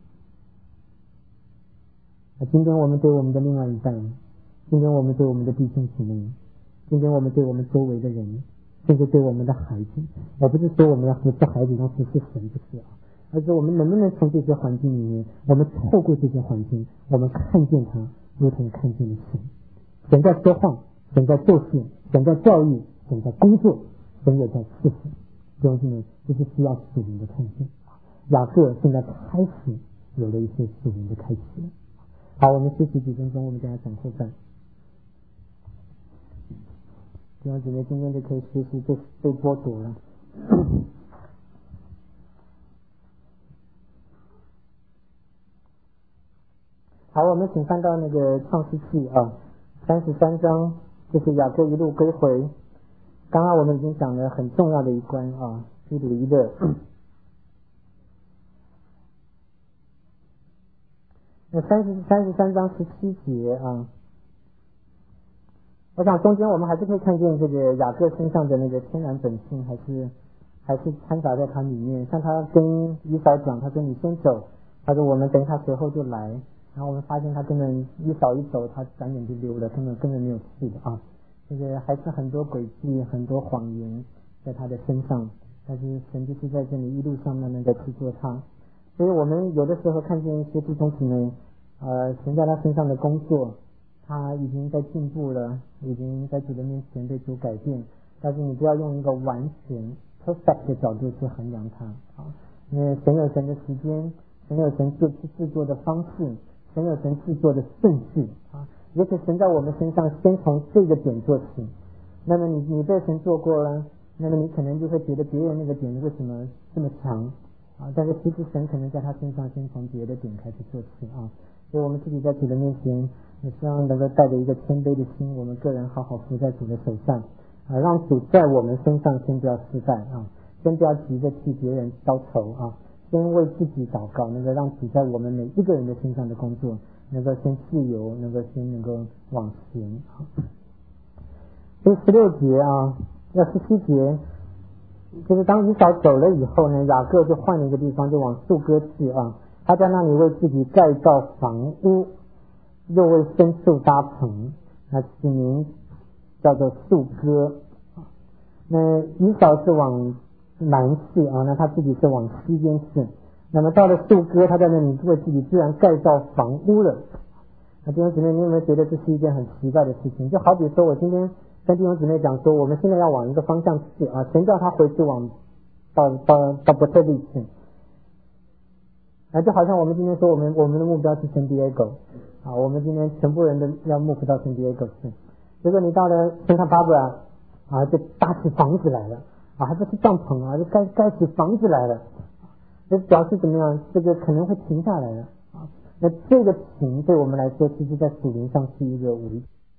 那今天我们对我们的另外一半，今天我们对我们的弟兄姊妹，今天我们对我们周围的人，甚至对我们的孩子，我不是说我们要服侍孩子，要服侍神，不是啊，而是我们能不能从这些环境里面，我们透过这些环境，我们看见他，如同看见了神。神在说话，神在做事，神在教育，神在工作，神也在赐福。弟兄姊妹，这是需要属灵的看见。雅各现在开始有了一些属灵的开启了。好，我们休息几分钟，我们等下讲后半。弟兄姊妹，今天就可以学习被被剥夺了。好，我们请翻到那个创世纪啊，三十三章，就是雅各一路归回。刚刚我们已经讲了很重要的一关啊，基督一乐。那三十三十三章十七节啊，我想中间我们还是可以看见这个雅各身上的那个天然本性，还是还是掺杂在他里面。像他跟以扫讲，他说你先走，他说我们等一下随后就来。然后我们发现他根本一扫一走，他转眼就溜了，根本根本没有去的啊。这个还是很多诡计，很多谎言在他的身上，但是神就是在这里一路上慢慢的去做他。所以我们有的时候看见一些弟兄姊妹，呃，神在他身上的工作，他已经在进步了，已经在主的面前被主改变，但是你不要用一个完全 perfect 的角度去衡量他啊，因为神有神的时间，神有神制制作的方式，神有神制作的顺序啊。也许神在我们身上先从这个点做起，那么你你被神做过了，那么你可能就会觉得别人那个点为什么这么强啊？但是其实神可能在他身上先从别的点开始做起啊。所以我们自己在主的面前，也希望能够带着一个谦卑的心，我们个人好好服在主的手上啊，让主在我们身上先不要失败啊，先不要急着替别人消愁啊，先为自己祷告，能够让主在我们每一个人的身上的工作能够先自由，能够先能够往前啊。所以十六节啊，要十七节，就是当以扫走了以后呢，雅各就换了一个地方，就往树哥去啊。他在那里为自己盖造房屋，又为牲畜搭棚，那起名叫做树哥。那以扫是往南去啊，那他自己是往西边去。那么到了树哥，他在那里为自己居然盖造房屋了。那弟兄姊妹，你有没有觉得这是一件很奇怪的事情？就好比说我今天跟弟兄姊妹讲说，我们现在要往一个方向去啊，神叫他回去往到到到伯特利去。啊，就好像我们今天说我们我们的目标是圣地亚哥啊，我们今天全部人都要目标到圣地亚哥去。结果你到了圣塔巴布拉啊，就搭起房子来了啊，还不是帐篷啊，就盖盖起房子来了。这表示怎么样？这个可能会停下来了啊。那这个停对我们来说，其实在属灵上是一个危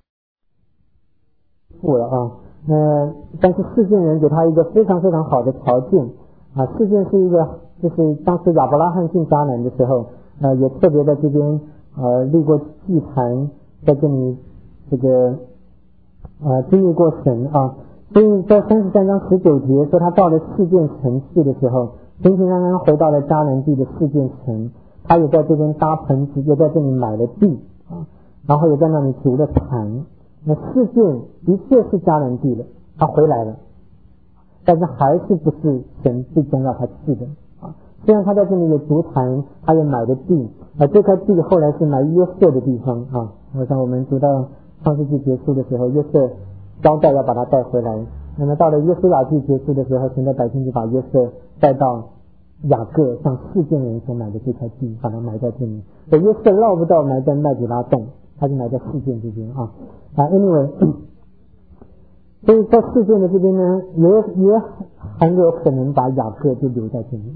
负了啊。那但是世件人给他一个非常非常好的条件啊。世件是一个，就是当时亚伯拉罕进迦南的时候，呃，也特别在这边呃立过祭坛，在这里这个呃经历过神啊。所以在三十三章十九节说，他到了世件城去的时候，平平安安回到了迦南地的世件城，他也在这边搭棚子，也在这里买了地啊，然后也在那里筑了坛。那世件的确是迦南地了，他回来了，但是还是不是神最终要他去的啊。虽然他在这里有筑坛，他也买了地，啊，这块地后来是买约瑟的地方啊。我想我们读到创世纪结束的时候，约瑟交代要把他带回来。那么到了约书亚记结束的时候，神的百姓就把约瑟带到雅各向世件人所买的这块地，把它埋在这里。所以约瑟绕不到埋在麦比拉洞，他就埋在世件这边啊。啊 ，anyway， 所以在世件的这边呢，也也很有可能把雅各就留在这里。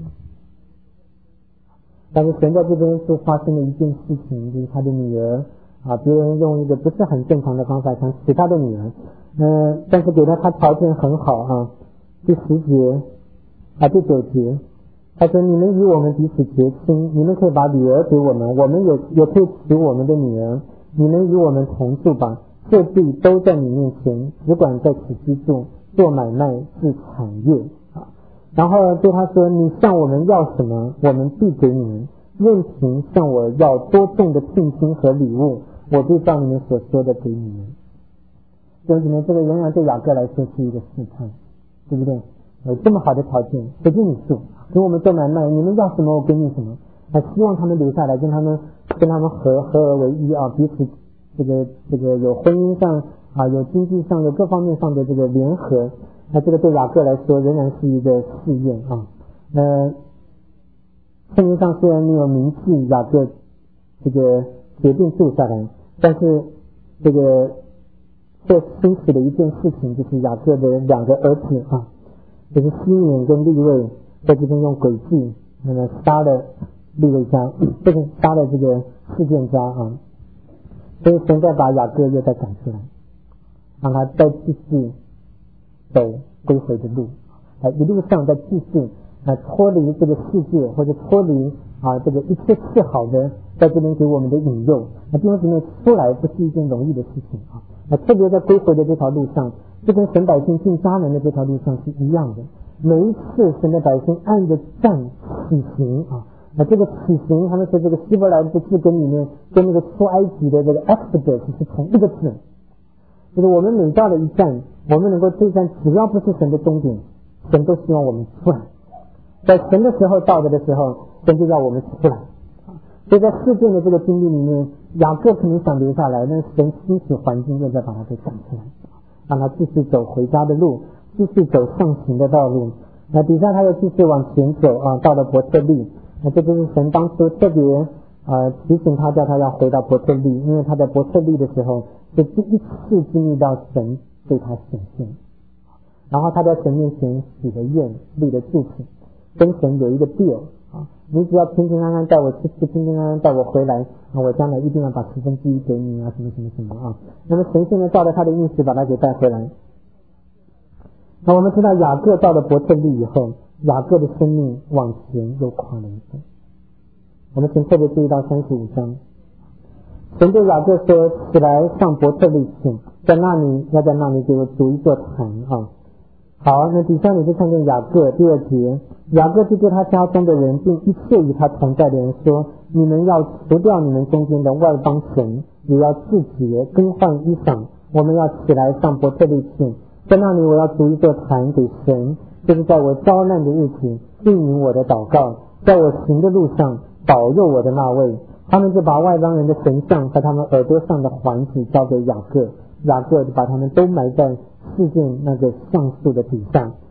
但是神在这边就发生了一件事情，就是他的女儿啊，别人用一个不是很正常的方法想娶他的女儿，嗯、呃，但是给他他条件很好啊。第十节啊，第九节，他说：“你们与我们彼此结亲，你们可以把女儿给我们，我们也也可以娶我们的女儿。你们与我们同住吧，这地都在你面前，只管在此居住，做买卖是产业啊。”然后对他说：“你向我们要什么，我们必给你们。任凭向我要多重的聘金和礼物，我必照你们所说的给你们。”弟兄姊妹，这个仍然对雅各来说是一个试探，对不对？有这么好的条件，随便你住，给我们做买卖，你们要什么我给你什么。还希望他们留下来，跟他们跟他们合合而为一啊，彼此这个这个有婚姻上啊，有经济上，有各方面上的这个联合。那这个对雅各来说仍然是一个试验啊。呃，圣经上虽然没有明记雅各这个决定住下来，但是这个这兴起的一件事情，就是雅各的两个儿子啊，就是西缅跟利未，在这边用诡计，那么杀了利未家，这个杀了这个事件家啊，所以神再把雅各又再赶出来，让他再继续走归回的路，啊，一路上再继续啊脱离这个世界，或者脱离啊这个一切次好的在这边给我们的引诱，那弟兄姊妹出来不是一件容易的事情啊。那特别在归回的这条路上，就跟神百姓进迦南的这条路上是一样的。每一次神的百姓按着站起行啊，那这个起行，他们说这个希伯来的字根里面跟那个出埃及的这个 Exodus 是同一个字，就是我们每到了一站，我们能够这一站只要不是神的终点，神都希望我们出来。在神的时候到的的时候，神就要我们出来。所以在事件的这个经历里面，雅各可能想留下来，但是神兴起环境又再把他给赶出来，让他继续走回家的路，继续走上行的道路。那底下他又继续往前走啊，到了伯特利。那这就是神当初特别呃提醒他，叫他要回到伯特利，因为他在伯特利的时候是第一次经历到神对他显现，然后他在神面前许了愿，立了祝福，跟神有一个 deal。啊，你只要平平安安带我出去，平平安安带我回来，啊，我将来一定要把十分之一给你啊，什么什么什么啊。那么神现在照着他的应许把他给带回来。那我们知道雅各到了伯特利以后，雅各的生命往前又跨了一步。我们请特别注意到三十五章，神对雅各说：“起来上伯特利去，在那里要在那里给我筑一座坛啊。”好，那底下你就看见雅各第二节，雅各就对他家中的人并一切与他同在的人说：“你们要除掉你们中间的外邦神，也要自洁，更换衣裳。我们要起来上伯特利去，在那里我要筑一座坛给神，就是在我遭难的日子应允我的祷告，在我行的路上保佑我的那位。”他们就把外邦人的神像和他们耳朵上的环子交给雅各，雅各就把他们都埋在事件那个橡树的底下，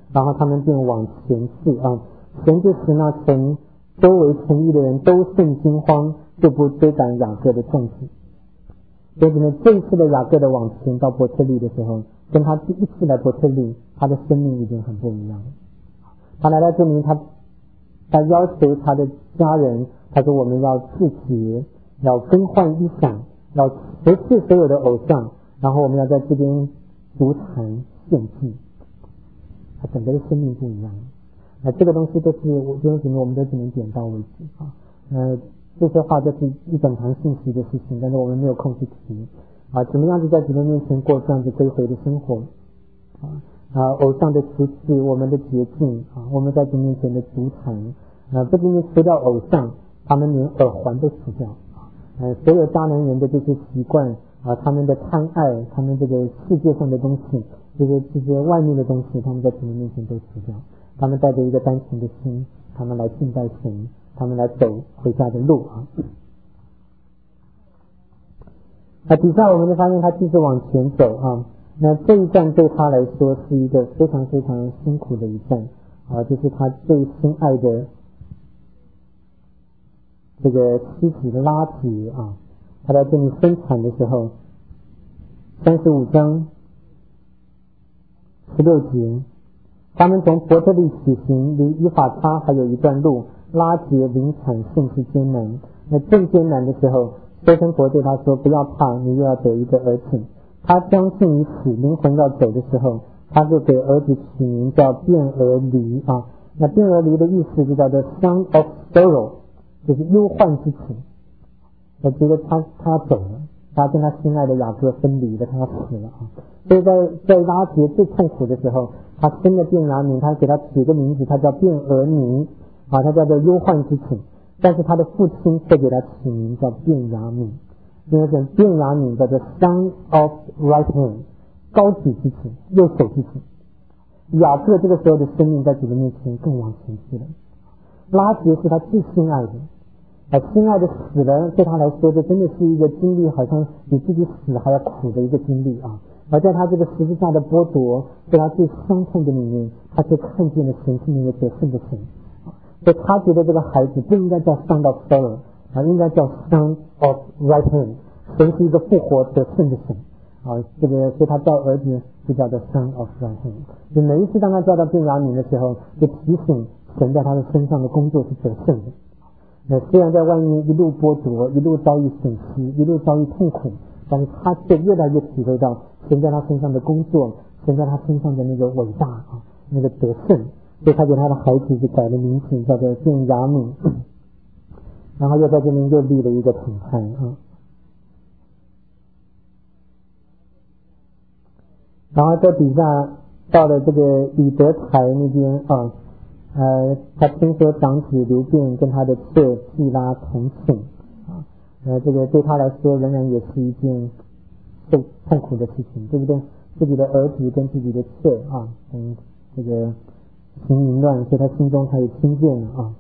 然后他们便往前去啊。神就使那城周围城邑的人都甚惊慌，就不追赶雅各的众子。所以呢，这一次的雅各的往前到伯特利的时候，跟他第一次来伯特利，他的生命已经很不一样了。他来到这里，他他要求他的家人，他说我们要自洁，要更换衣裳，要辞去所有的偶像，然后我们要在这边足坛献祭。他整个的生命不一样。那这个东西都是我觉得我们都只能点到为止啊。呃，这些话都是一整堂信息的事情，但是我们没有空去提啊。怎么样子在主的面前过这样子归回的生活啊？啊，偶像的除去，我们的洁净啊，我们在主面前的足坛啊，不仅仅除掉偶像，他们连耳环都除掉啊。呃，所有迦南人的这些习惯啊，他们的贪爱，他们这个世界上的东西，这些这些外面的东西，他们在主的面前都除掉。他们带着一个单纯的心，他们来敬拜神，他们来走回家的路啊。那底下我们就发现他继续往前走啊。那这一站对他来说是一个非常非常辛苦的一站啊，就是他最心爱的这个妻子的拉结啊，他在这里生产的时候，三十五章十六节。他们从伯特利起行，离以法他还有一段路，拉结临产甚是艰难。那正艰难的时候，收生婆对他说：“不要怕，你又要得一个儿子。”他将近于死，灵魂要走的时候，他就给儿子取名叫便俄离啊。那便俄离的意思就叫做 son of sorrow， 就是忧患之子。我觉得他他要走了，他跟他心爱的雅各分离了，他要死了啊。所以在在拉结最痛苦的时候，他生了便雅悯，他给他取个名字，他叫便俄尼啊，他叫做忧患之子。但是他的父亲却给他取名叫便雅悯，因为这便雅悯叫做 son of right hand， 高举之子，右手之子。雅各这个时候的生命在主的面前更往前去了。拉结是他最心爱的，啊，心爱的死了，对他来说这真的是一个经历，好像比自己死还要苦的一个经历啊。而在他这个十字架的剥夺，在他最伤痛的里面，他却看见了神是那个得胜的神，所以他觉得这个孩子不应该叫 son of sorrow， 啊，应该叫 son of right hand， 神是一个复活得胜的神啊，这个所以他叫儿子就叫做 son of right hand。就每一次当他叫到便雅悯的时候，就提醒神在他的身上的工作是得胜的。那虽然在外面一路剥夺，一路遭遇损失，一路遭遇痛苦，但是他却越来越体会到神在他身上的工作，神在他身上的那个伟大啊，那个得胜，所以他给他的孩子就改了名字，叫做便雅悯，然后又在这边又立了一个品牌啊。然后在底下到了这个以德台那边啊，呃，他听说长子刘辩跟他的妾季拉同寝啊，呃，这个对他来说仍然也是一件受痛苦的事情，对不对？自己的儿子跟自己的妾啊，嗯，这个行淫乱，所以他心中他也听见了啊。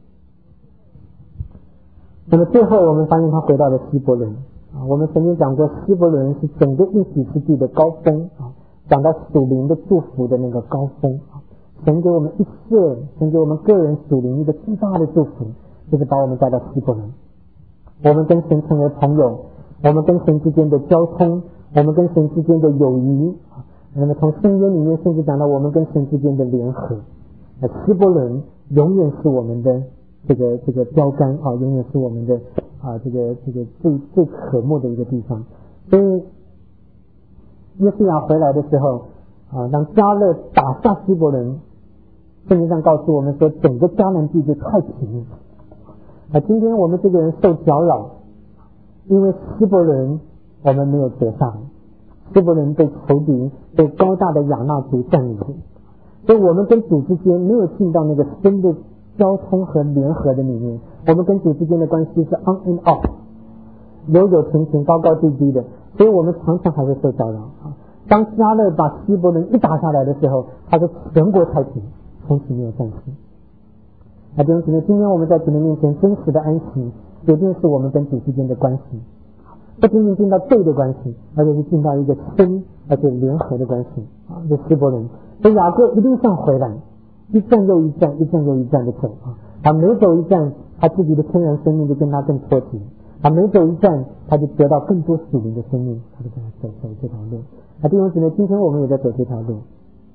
那么最后我们发现他回到了希伯伦啊，我们曾经讲过，希伯伦是整个应许之地的高峰啊，讲到属灵的祝福的那个高峰啊。神给我们一切，神给我们个人属灵一个最大的祝福，就是把我们带到希伯伦。我们跟神成为朋友，我们跟神之间的交通，我们跟神之间的友谊，那么从圣约里面甚至讲到我们跟神之间的联合。那希伯伦永远是我们的这个这个标杆啊，永远是我们的啊这个这个最最渴慕的一个地方。所以约书亚回来的时候啊，让迦勒打下希伯伦，圣经上告诉我们说，整个迦南地就太平了。啊，今天我们这个人受搅扰，因为希伯伦我们没有得上，希伯伦被仇敌被高大的亚纳族占领，所以我们跟主之间没有进到那个深的交通和联合的里面，我们跟主之间的关系是 on and off， 有有停停，高高低低的，所以我们常常还会受搅扰啊。当迦勒把希伯伦一打下来的时候，他说全国太平，从此没有战事。那弟兄姊妹，今天我们在主的面前真实的安息，决定是我们跟主之间的关系，不仅仅进到对的关系，而且是进到一个深而且联合的关系啊。这希伯伦所以雅各一路上回来，一站又一站，一站又一站的走啊，他每走一站，他自己的天然生命就跟他更脱节，他每走一站，他就得到更多属灵的生命，他就在走走这条路。啊，弟兄姊妹，今天我们也在走这条路。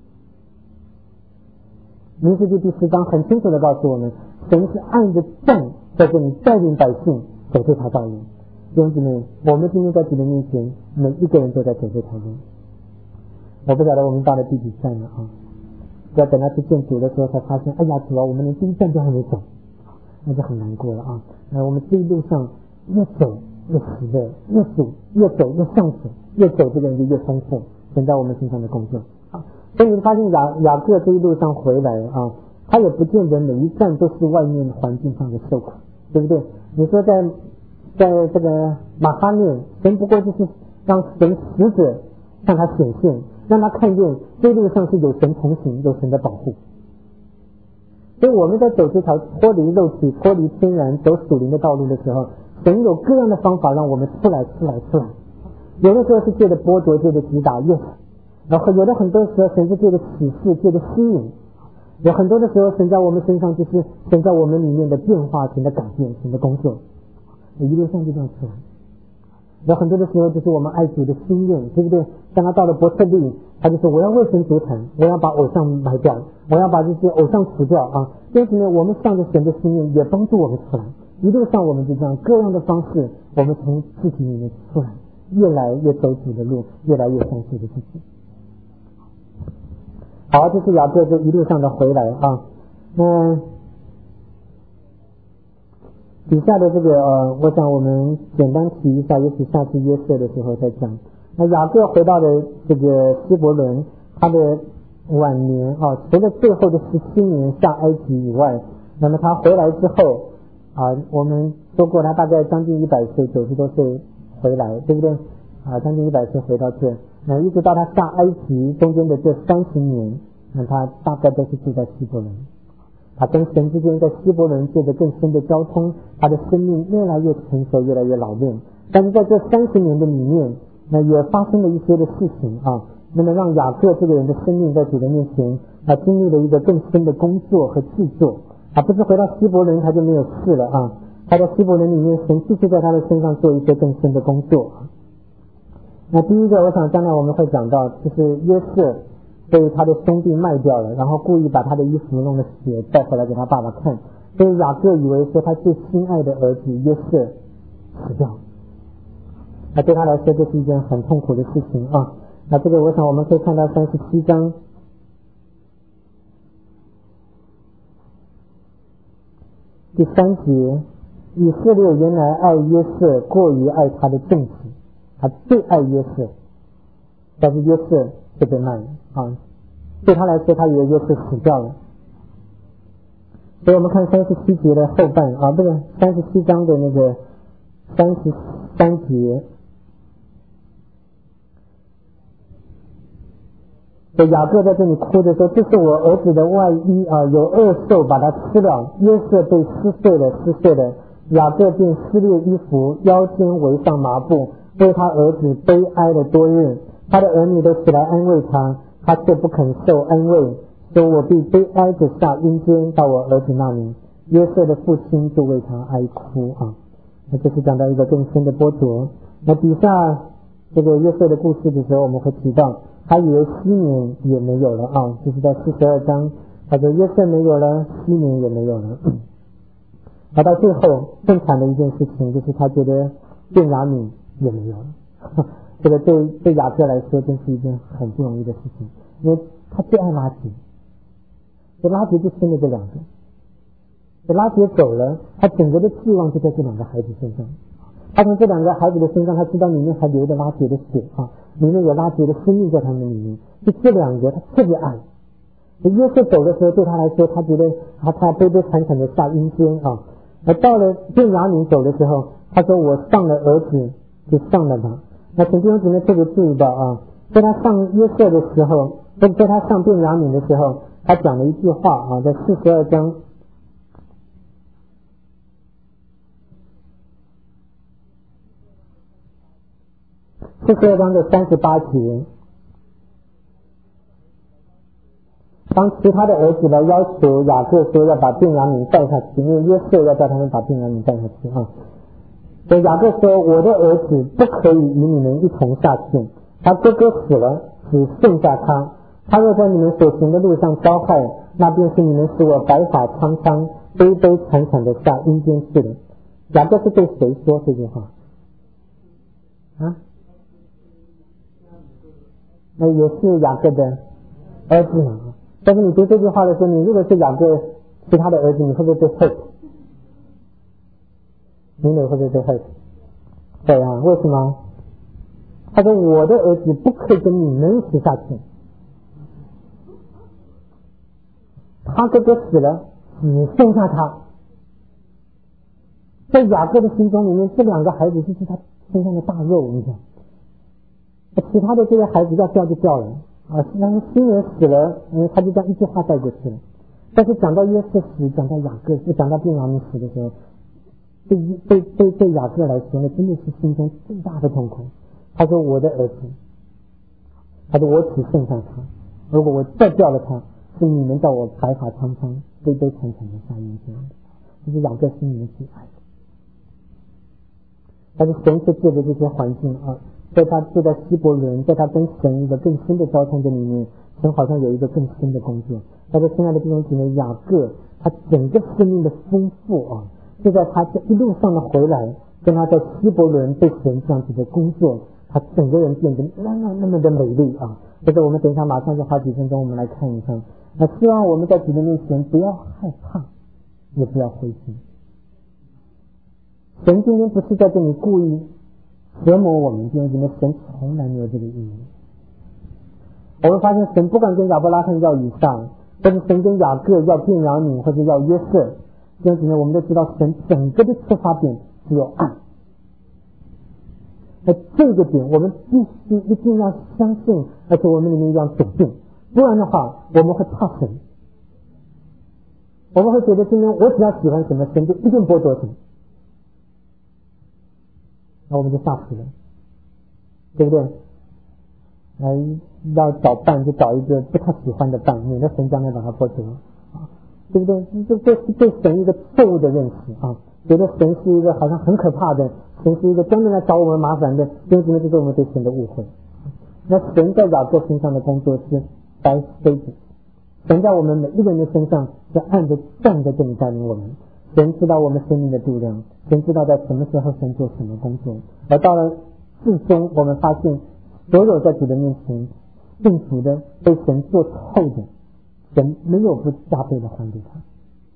民数记第十章很清楚的告诉我们，神是按着杖在这里带领百姓走这条道路。弟兄姊妹，我们今天在主的面前，每一个人都在走这条路。我不晓得我们到了第几站了啊？要等他去见主的时候，才发现，哎呀，主啊，我们连第一站都还没走，那就很难过了啊。那我们这一路上越走越喜乐，越走越走越上手，越走这个人就越丰富，神在我们身上的工作啊。所以你发现雅雅各这一路上回来啊，他也不见得每一站都是外面环境上的受苦，对不对？你说在在这个马哈念，神不过就是让神使者向他显现，让他看见这路上是有神同行，有神的保护。所以我们在走这条脱离肉体、脱离天然、走属灵的道路的时候，神有各样的方法让我们出来、出来、出来。有的时候是借着剥夺、借着击打、越然后有的很多时候神是借着启示、借着吸引，有很多的时候神在我们身上就是神在我们里面的变化、神的改变、神的工作，一路上就这样出来。有很多的时候就是我们爱主的心愿，对不对？像他到了伯特利，他就说我要为神足坛，我要把偶像埋掉，我要把这些偶像除掉啊！因此呢，我们向着神的心愿也帮助我们出来。一路上我们就这样各样的方式，我们从自己里面出来，越来越走主的路，越来越像主的自己。好，这是雅各这一路上的回来啊。那底下的这个呃，我想我们简单提一下，也许下次约瑟的时候再讲。那雅各回到了这个希伯伦，他的晚年啊，除了最后的十七年下埃及以外，那么他回来之后啊，我们说过他大概将近一百岁，九十多岁回来，对不对？啊，将近一百岁回到这，那一直到他下埃及中间的这三十年，那他大概都是住在希伯伦。他跟神之间在希伯伦借着更深的交通，他的生命越来越成熟，越来越老练。但是在这三十年的里面，那也发生了一些的事情啊，那么让雅各这个人的生命在主的面前，他经历了一个更深的工作和制作。啊，不是回到希伯伦他就没有事了啊，他在希伯伦里面，神继续在他的身上做一些更深的工作。那第一个，我想将来我们会讲到，就是约瑟被他的兄弟卖掉了，然后故意把他的衣服弄了血带回来给他爸爸看，所以雅各以为说他最心爱的儿子约瑟死掉，那对他来说这是一件很痛苦的事情啊。那这个我想我们可以看到三十七章第三节，以色列原来爱约瑟过于爱他的正子，他最爱约瑟，但是约瑟就被卖了啊，对他来说他以为约瑟死掉了。所以我们看三十七节的后半啊，不是三十七章的那个三十三节，所以雅各在这里哭着说，这是我儿子的外衣啊，有恶兽把它吃了。约瑟被撕碎了撕碎了，雅各便撕裂衣服，腰间围上麻布，为他儿子悲哀了多日。他的儿女都起来安慰他，他却不肯受安慰，说我必悲哀着下阴间到我儿子那里。约瑟的父亲就为他哀哭啊。那这是讲到一个更深的剥夺。那底下这个约瑟的故事的时候，我们会提到他以为西缅也没有了啊，就是在四十二章，他说约瑟没有了，西缅也没有了。而到最后更惨的一件事情，就是他觉得便雅悯也没有了。这个对对雅各来说真是一件很不容易的事情，因为他最爱拉结，所以拉结就生了这两个。所以拉结走了，他整个的寄望就在这两个孩子身上。他从这两个孩子的身上，他知道里面还流着拉结的血啊，里面有拉结的生命在他们里面，就这两个他特别爱。约瑟走的时候，对他来说，他觉得他他悲悲惨惨的下阴间啊。而到了便雅悯走的时候，他说我上了儿子就上了吧。那请弟兄姊妹特别注意到啊，在他上约瑟的时候，在在他上便雅悯的时候，他讲了一句话啊，在四十二章。四十二章的三十八节， 当其他的儿子来要求雅各说要把便雅悯带下去，因为约瑟要叫他们把便雅悯带下去啊。所以雅各说，我的儿子不可以与你们一同下去，他哥哥死了，只剩下他，他若在你们所行的路上遭害，那便是你们使我白发苍苍悲悲惨惨的下阴间去了。雅各是对谁说这句话啊？那也是雅各的儿子嘛。但是你读这句话的时候，你如果是雅各其他的儿子，你会不会被 hurt？ 你哪会不会被 hurt？ 对啊，为什么？他说我的儿子不可以跟你们一起下去，他哥哥死了，只剩下他。在雅各的心中里面，这两个孩子就是他身上的大肉，你看，其他的这些孩子要掉就掉了啊，但是新人死了，嗯，他就这样一句话带过去了。但是讲到约瑟死，讲到雅各，就讲到便雅悯死的时候，对对对对雅各来说，那真的是心中最大的痛苦。他说我的儿子，他说我只剩下他，如果我再掉了他，是你们叫我白发苍苍悲悲惨惨的下阴间。这是雅各心里面最爱的。但是神却借着这些环境啊，在他就在希伯伦，在他跟神一个更深的交通的里面，神好像有一个更深的工作。他说亲爱的弟兄姊妹，雅各他整个生命的丰富啊，就在他这一路上的回来，跟他在希伯伦被神这样子的工作，他整个人变得那么那么的美丽啊。这个我们等一下马上就花几分钟我们来看一看。那希望我们在主的面前不要害怕，也不要灰心。神今天不是在这里故意折磨我们，因为神从来没有这个意义。我们发现神不管跟亚伯拉罕要以撒，或者神跟雅各要便雅悯，或者要约瑟，因为我们都知道神整个的出发点只有爱。那这个点我们必须一定要相信，而且我们里面要笃定，不然的话我们会怕神，我们会觉得今天我只要喜欢什么，神就一定剥夺什么，那我们就吓死了，对不对？来要找伴就找一个不太喜欢的伴，免得神将来把他剥夺啊，对不对？这这是对神一个错误的认识啊，觉得神是一个好像很可怕的，神是一个专门来找我们麻烦的，因为这是我们对神的误会。那神在雅各身上的工作是白飞的，神在我们每一个人的身上是按着站在这里带领我们。神知道我们生命的度量，神知道在什么时候神做什么工作，而到了最终我们发现所有在主的面前信主的被神做透的，神没有不加倍的还给他。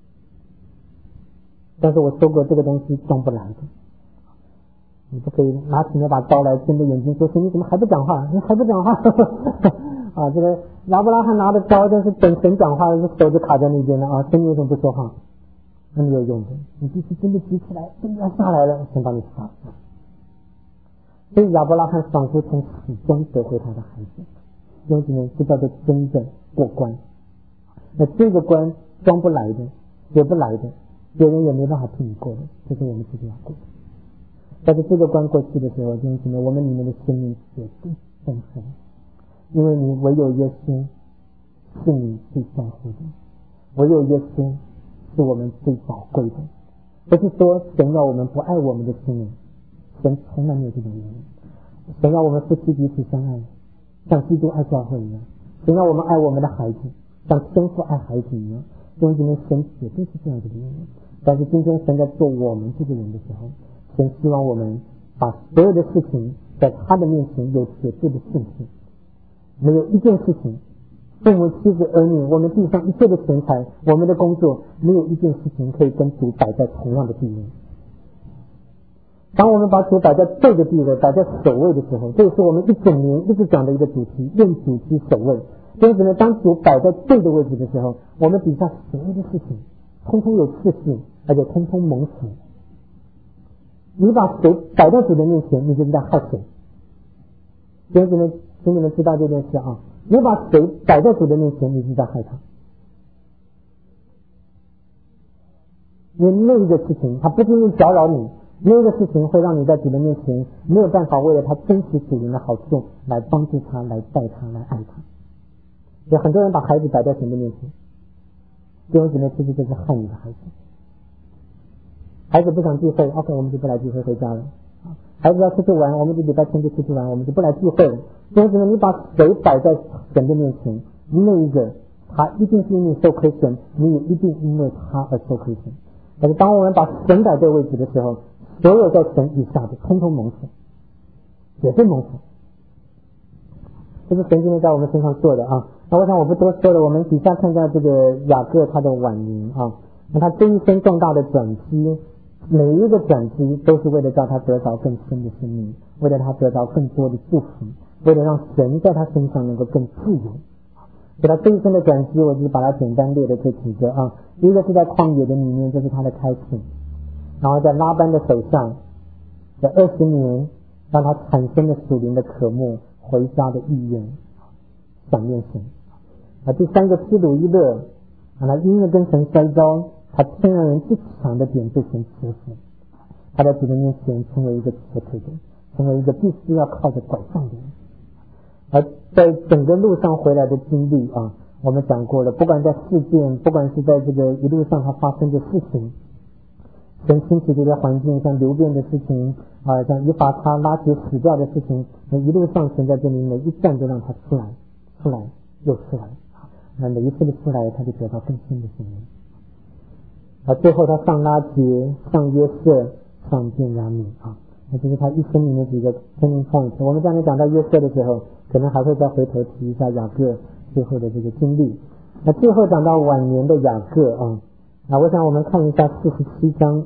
但是我说过这个东西装不来的，你不可以拿起那把刀来睁着眼睛说神你怎么还不讲话，你还不讲话啊，这个亚伯拉罕拿着刀，但是等神讲话手就卡在那边了啊，神你为什么不说话？那没有用的，你必须真的举起来，真的要下来了，先把你杀死。所以亚伯拉罕仿佛从死中得回他的孩子，兄弟们，这叫做真正过关。那这个关装不来的，学不来的，别人也没办法替你过的，这是我们自己要过的。但是这个关过去的时候，兄弟们，我们里面的生命绝对丰盛，因为你唯有耶稣是你最在乎的，唯有耶稣是我们最宝贵的。不是说神要我们不爱我们的亲人，神从来没有这种原因。神要我们夫妻彼此相爱，像基督爱教会一样；神要我们爱我们的孩子，像天父爱孩子一样。因为今天神绝对是这样的原因。但是今天神在做我们这个人的时候，神希望我们把所有的事情在他的面前有绝对的信心，没有一件事情，父母妻子儿女，我们地上一切的钱财，我们的工作，没有一件事情可以跟主摆在同样的地位。当我们把主摆在这个地位，摆在首位的时候，这也是我们一整年一直讲的一个主题，愿主居首位。就是呢，当主摆在对的位置的时候，我们底下所有的事情通通有次序，而且通通蒙福。你把谁摆在主的面前，你就是在害谁。兄弟们，兄弟们知道这件事啊，你把谁摆在主的面前，你是在害他。因为那一个事情它不仅仅搅扰你，那一个事情会让你在主的面前没有办法为了他真实属灵的好处来帮助他，来带他，来爱他。 有很多人把孩子摆在神的面前，弟兄姊妹，其实这是害你的孩子。孩子不想聚会 ，OK， 我们就不来聚会，回家了。孩子要出去玩，我们就礼拜天就出去玩，我们就不来聚会了。弟兄姊妹，你把谁摆在神的面前，那一个他一定是因为受亏损，你也一定因为他而受亏损。但是当我们把神摆在位置的时候，所有在神以下的通通蒙福，也是蒙福。这是神今天在我们身上做的啊。那我想我不多说了，我们底下看到这个雅各他的晚年啊，那他这一生重大的转机，每一个转机都是为了叫他得着更深的生命，为了他得着更多的祝福，为了让神在他身上能够更自由。给他这一生的转机，我只把它简单列的这几个啊，一个是在旷野的里面，这是他的开始，然后在拉班的手上，在二十年让他产生了属灵的渴慕，回家的意愿，想念神。啊，第三个斯鲁伊勒，啊，他因为跟神摔跤，他天然人最强的点被神折服，他在主的面前成为一个瘸腿的，成为一个必须要靠着拐杖的人。而在整个路上回来的经历啊，我们讲过了，不管在事件，不管是在这个一路上他发生的事情，神兴起这些环境，像流变的事情啊，像以法他拉结死掉的事情，那一路上神在这里每一站都让他出来，出来又出来，那每一次的出来，他就得到更深的生命。啊，最后他上拉结，上约瑟，上便雅悯啊，那就是他一生里面几个 turning point。我们将来讲到约瑟的时候，可能还会再回头提一下雅各最后的这个经历。那最后讲到晚年的雅各啊，那我想我们看一下四十七章。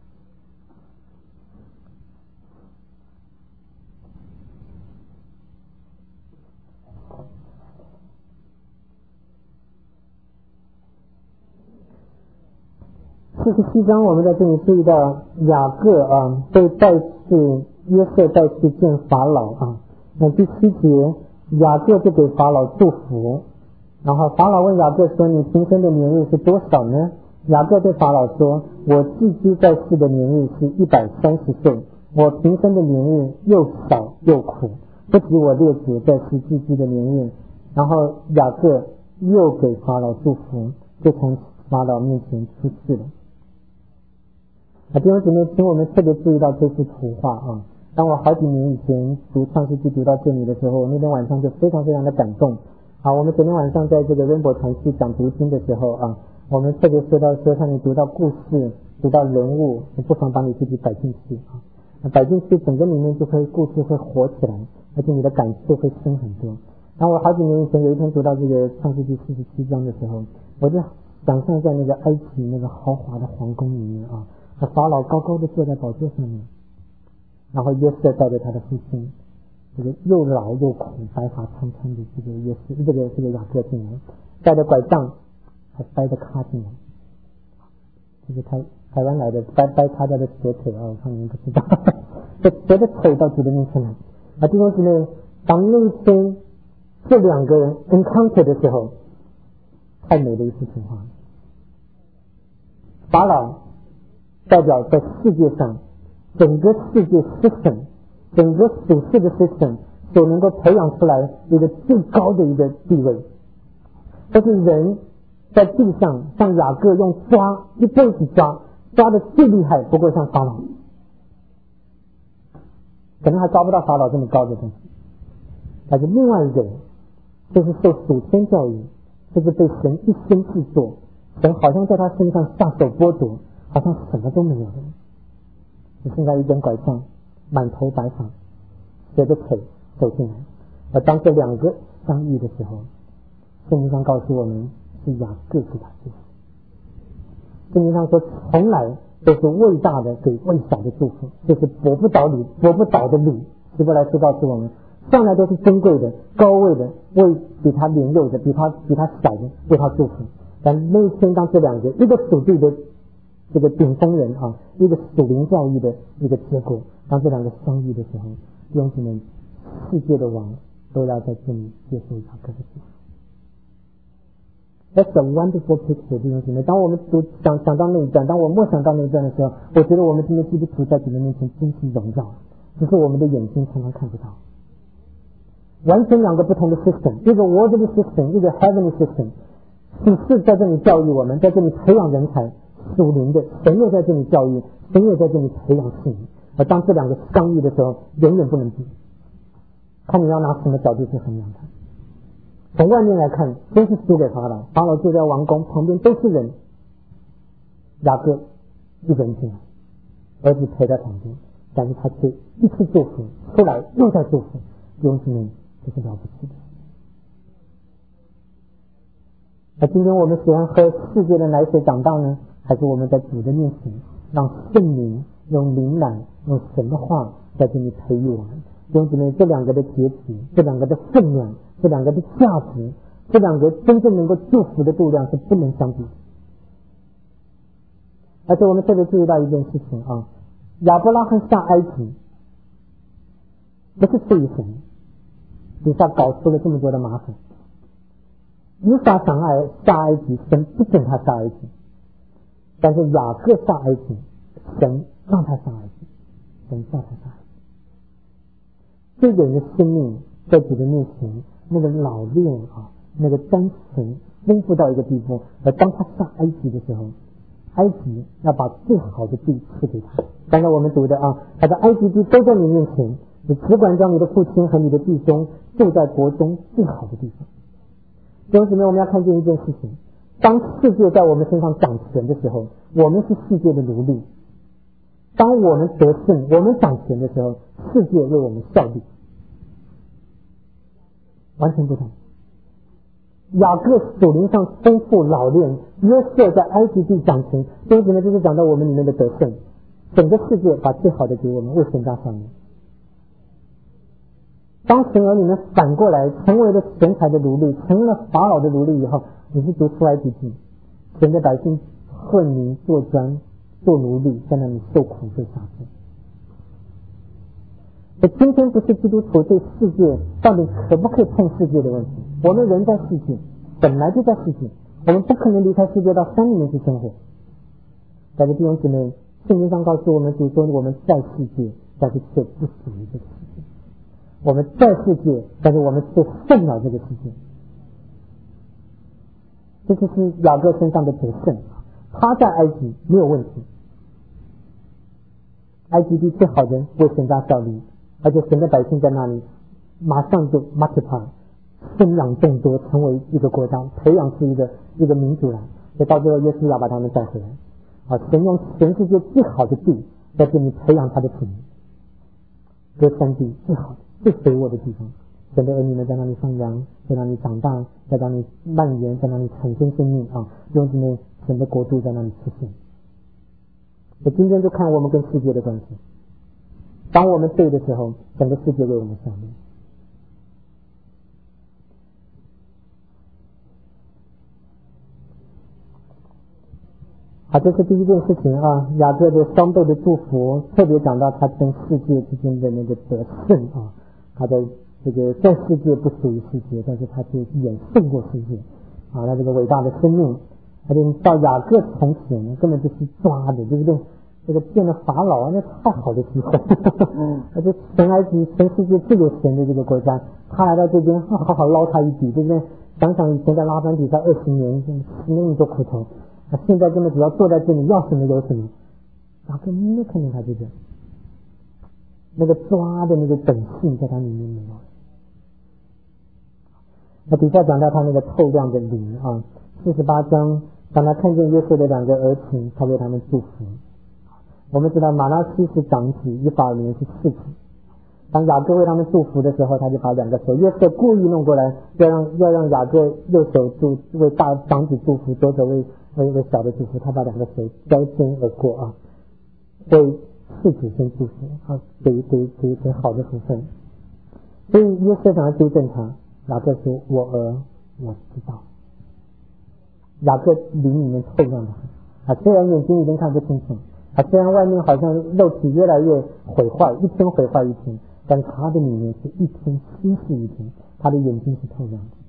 四十七章我们在这里注意到雅各啊被带去，约瑟带去见法老啊。那第七节雅各就给法老祝福，然后法老问雅各说，你平生的年日是多少呢？雅各对法老说，我寄居在世的年日是一百三十岁，我平生的年日又少又苦，不及我列祖在世寄居的年日。然后雅各又给法老祝福，就从法老面前出去了。啊，弟兄姊妹，请我们特别注意到这幅图画啊！当我好几年以前读创世纪读到这里的时候，我那天晚上就非常非常的感动。好，我们昨天晚上在这个 Rainbow 团契讲读经的时候啊，我们特别说到说，像你读到故事、读到人物，你不妨把你自己摆进去啊，那摆进去，整个里面就会故事会活起来，而且你的感受会深很多。当我好几年以前有一天读到这个创世纪四十七章的时候，我就想象在那个埃及那个豪华的皇宫里面啊。那法老高高的坐在宝座上面，然后约瑟带着他的父亲，这个又老又苦、白发苍苍的这个约瑟，这个这个雅各进来，带着拐杖，还掰着咖进来，这个台台湾来的掰掰他家的瘸腿啊，我看你们不知道，这瘸着腿到主的面前来。啊，弟兄姊妹，当那一天这两个人 encounter 的时候，太美的一幅图画了。法老代表在世界上整个世界 system， 整个属世的 system 所能够培养出来一个最高的一个地位。但是人在地上像雅各用抓一辈子抓抓的最厉害，不过像法老，可能还抓不到法老这么高的东西。但是另外一个人就是受属天教育，就是被神一生制作，神好像在他身上下手剥夺，好像什么都没有的，只剩下一根拐杖，满头白发，斜着腿走进来。而当这两个相遇的时候，圣经上告诉我们是雅各给他祝福。圣经上说从来都是伟大的给微小的祝福，就是伯不倒礼伯不倒的礼。希伯来书告诉我们，向来都是珍贵的高位的，为比他年幼的比他比他小的为他祝福。但那一天当这两个一个属地的这个顶峰人啊，一个属灵教育的一个结果，当这两个相遇的时候，弟兄姊妹，世界的王都要在这里接受雅各的祝福。That's a wonderful picture， 弟兄姊妹。当我们读想想到那一段，当我默想到那一段的时候，我觉得我们今天基督徒在主的面前真是荣耀，只是我们的眼睛常常看不到。 完全两个不同的 system， 一个 worldly system， 一个 heavenly system。只是在这里教育我们，在这里培养人才，属灵的神也在这里教育，神也在这里培养信。而当这两个相遇的时候，永远不能比。看你要拿什么角度去衡量它。从外面来看，真是输给法老，法老住在王宫，旁边都是人，雅各一个人进来，儿子陪在旁边，但是他却一次祝福，出来又在祝福，弟兄姊妹，这是了不起的。那今天我们喜欢喝世界的奶水长大呢，还是我们在主的面前，让圣灵用灵奶，用神的话在这里培育我们？弟兄姊妹，这两个的结局，这两个的分量，这两个的价值，这两个真正能够祝福的度量是不能相比的。而且我们特别注意到一件事情啊，亚伯拉罕下埃及不是出于神，底下搞出了这么多的麻烦。以撒想爱下埃及，神不准他下埃及，但是雅各下埃及，神让他下埃及，神叫他下埃及。这个人的生命在主的面前，那个老练啊，那个单纯丰富到一个地步，而当他下埃及的时候，埃及要把最好的地赐给他。刚才我们读的啊，他的埃及地都在你面前，你只管将你的父亲和你的弟兄住在国中最好的地方。弟兄姊妹，我们要看见一件事情，当世界在我们身上掌权的时候，我们是世界的奴隶；当我们得胜，我们掌权的时候，世界为我们效力，完全不同。雅各属灵上丰富老练，约瑟在埃及地掌权，弟兄姊妹，就是讲到我们里面的得胜，整个世界把最好的给我们，为神家上面。当神儿女们反过来成为了钱财的奴隶，成为了法老的奴隶以后，你是读出埃及记，神的百姓混泥做砖做奴隶，在那里受苦受杀害。所以今天不是基督徒对世界到底可不可以碰世界的问题，我们人在世界，本来就在世界，我们不可能离开世界到山里面去生活。但是弟兄姊妹，圣经上告诉我们，主说我们在世界，但是却不属于这个世界。我们在世界，但是我们却胜了这个世界。这就是雅各身上的得胜。他在埃及没有问题，埃及地最好人为神家效力，而且神的百姓在那里马上就 multiply 生养众多，成为一个国家，培养出一个一个民族来。所以到最后耶稣要把他们带回来啊！神用全世界最好的地在这里培养他的子民，歌山地最好的最肥沃的地方，神的儿女们在那里放羊，在那里长大，在那里蔓延，在那里产生生命啊！用这么神的国度在那里出现。所以今天就看我们跟世界的关系，当我们对的时候，整个世界为我们效力。好，这是第一件事情啊，雅各的双倍的祝福，特别讲到他跟世界之间的那个得胜啊，他的这个在世界不属于世界，但是他却远胜过世界啊，他这个伟大的生命，而且到雅各从前根本就是抓的，对不对？这个见了法老啊，那太好的机会，而且全埃及全世界最有钱的这个国家，他来到这边好好捞他一笔，对不对？想想以前在拉班底下二十年，吃那么多苦头。他现在根本只要坐在这里，要什么有什么，雅各没有看见他这个那个抓的那个本性在他里面没有。那底下讲到他那个透亮的灵啊，四十八章当他看见约瑟的两个儿子，他为他们祝福。我们知道马拉西是长子，以法莲是次子。当雅各为他们祝福的时候，他就把两个手，约瑟故意弄过来，要让要让雅各右手祝为大长子祝福，左手为为为小的祝福，他把两个手交肩而过啊，为次子先祝福啊，给给给给好的福分。所以约瑟想要纠正他，雅各说：“我儿，我知道。”雅各灵里面透亮的很啊，虽然眼睛已经看不清楚啊，虽然外面好像肉体越来越毁坏，一天毁坏一天，但他的里面是一天新是一天，他的眼睛是透亮的。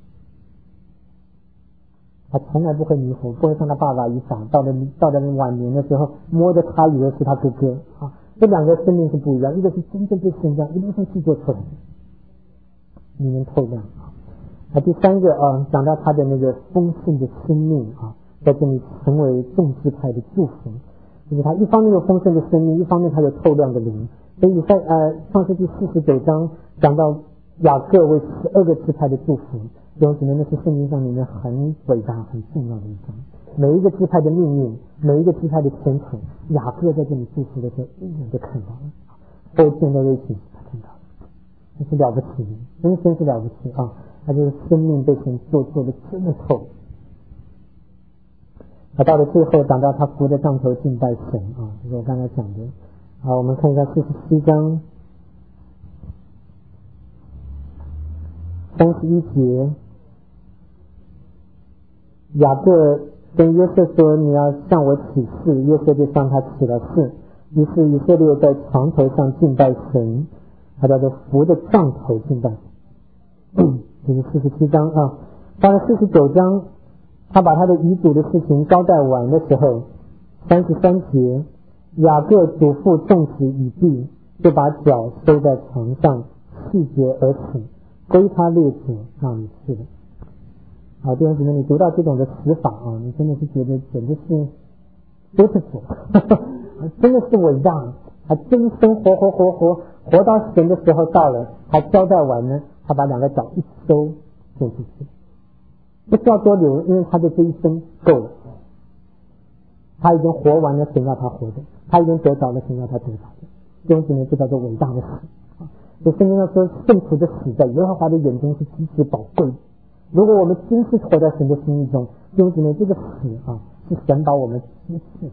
他从来不会迷糊，不会像他爸爸一样，到了到了晚年的时候，摸着他以为是他哥哥啊。这两个生命是不一样，一个是真正被神这样一路上制作出来的， 里面透亮啊。第三个啊，讲到他的那个丰盛的生命啊，在这里成为众支派的祝福，就是他一方面有丰盛的生命，一方面他有透亮的灵。所以在呃创世纪四十九章讲到雅各为十二个支派的祝福，弟兄姊妹，那是圣经上里面很伟大很重要的一章。每一个支派的命运，每一个支派的前途，雅各在这里祝福的时候一眼就看到了。后见的瑞奇他看到了，这是了不起的，真真是了不起啊！他就是生命被神做做的真的透。他到了最后讲到他扶着杖头敬拜神啊，这是我刚才讲的。好，我们看一下四十七章三十一节，雅各跟约瑟说：“你要向我起誓。”约瑟就向他起了誓。于是以色列在床头上敬拜神，他叫做扶着杖头敬拜。这是四十七章啊。到了四十九章，他把他的遗嘱的事情交代完的时候，三十三节，雅各嘱咐众子已毕，就把脚收在床上，气绝而死，归他列祖那里去了。好，弟兄姊妹，你读到这种的死法啊，你真的是觉得简直是 beautiful， 真的是伟大，他真生活活活活活到神的时候到了，他交代完呢，他把两个脚一收就出去，不需要多留，因为他的这一生够了，他已经活完了神要他活的，他已经得着了神要他得着的，弟兄姊妹，这叫做伟大的死。所以圣经上说，圣徒的死在耶和华的眼中是极其宝贵的。如果我们真是活在神的心意中，弟兄姊妹，这个死啊，是神把我们医治，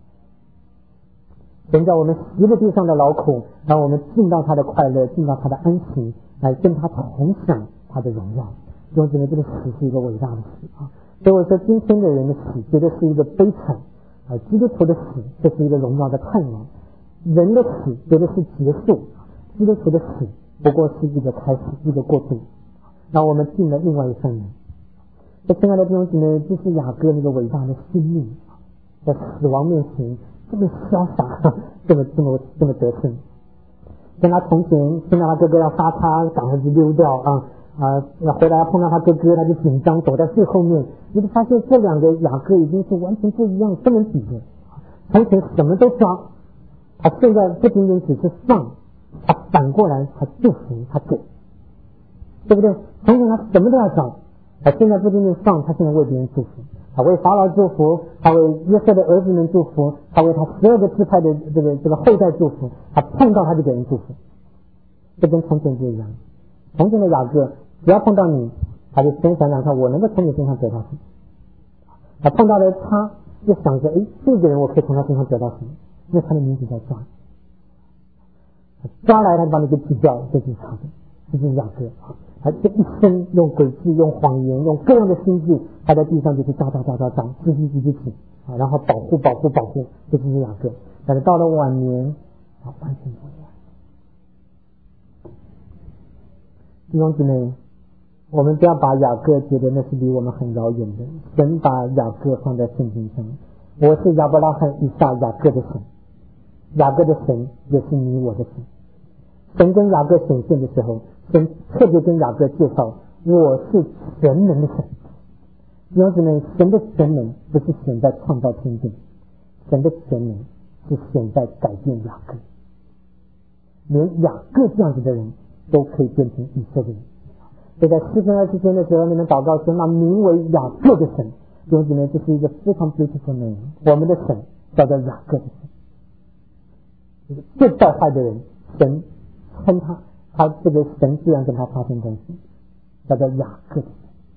神叫我们习了地上的劳苦，让我们进到他的快乐，进到他的安息，来跟他同享他的荣耀。弟兄姊妹，这个死是一个伟大的死啊！所以我说，今天的人的死绝对是一个悲惨啊，基督徒的死这是一个荣耀的盼望。人的死绝对是结束，基督徒的死不过是一个开始，一个过渡，让我们进了另外一扇门。这亲爱的弟兄姊妹，这是雅各那个伟大的生命，在死亡面前这么潇洒，这么这么这么得胜。跟他从前听到他哥哥要杀他，赶快去溜掉啊啊！回来碰到他哥哥，他就紧张，躲在最后面。你就发现这两个雅各已经是完全不一样，不能比的。从前什么都抓，他现在不仅仅只是放，他反过来他祝福，他给，对不对？从前他什么都要找，他现在不仅仅放，他现在为别人祝福，他为法老祝福，他为约瑟的儿子们祝福，他为他十二个支派的这个这个后代祝福，他碰到他就给人祝福。这跟从前不一样，从前的雅各只要碰到你，他就先想想看我能够从你身上得到什么，他碰到了他就想着，诶，这个人我可以从他身上得到什么，因为他的名字叫抓，抓来他就把你给挤掉，这就是他的，这就是雅各啊！他这一生用诡计、用谎言、用各样的心计，他在地上就是抓抓抓抓抓，自己自己挤啊，然后保护保护保护，这就是雅各。但是到了晚年，啊，完全不一样。弟兄姊妹，我们不要把雅各觉得那是离我们很遥远的，神把雅各放在圣经上，我是亚伯拉罕、以撒、雅各的神，雅各的神也是你我的神。神跟雅各显现的时候，神特别跟雅各介绍，我是全能的神。弟兄姊妹，神的全能不是显在创造天地，神的全能是显在改变雅各，连雅各这样子的人都可以变成以色列人。所以在诗篇二十天的时候，你们祷告说，那名为雅各的神，弟兄姊妹，这是一个非常 beautiful name， 我们的神叫做雅各的神。最败坏的人，神称他，他这个神自然跟他发生关系，叫做雅各的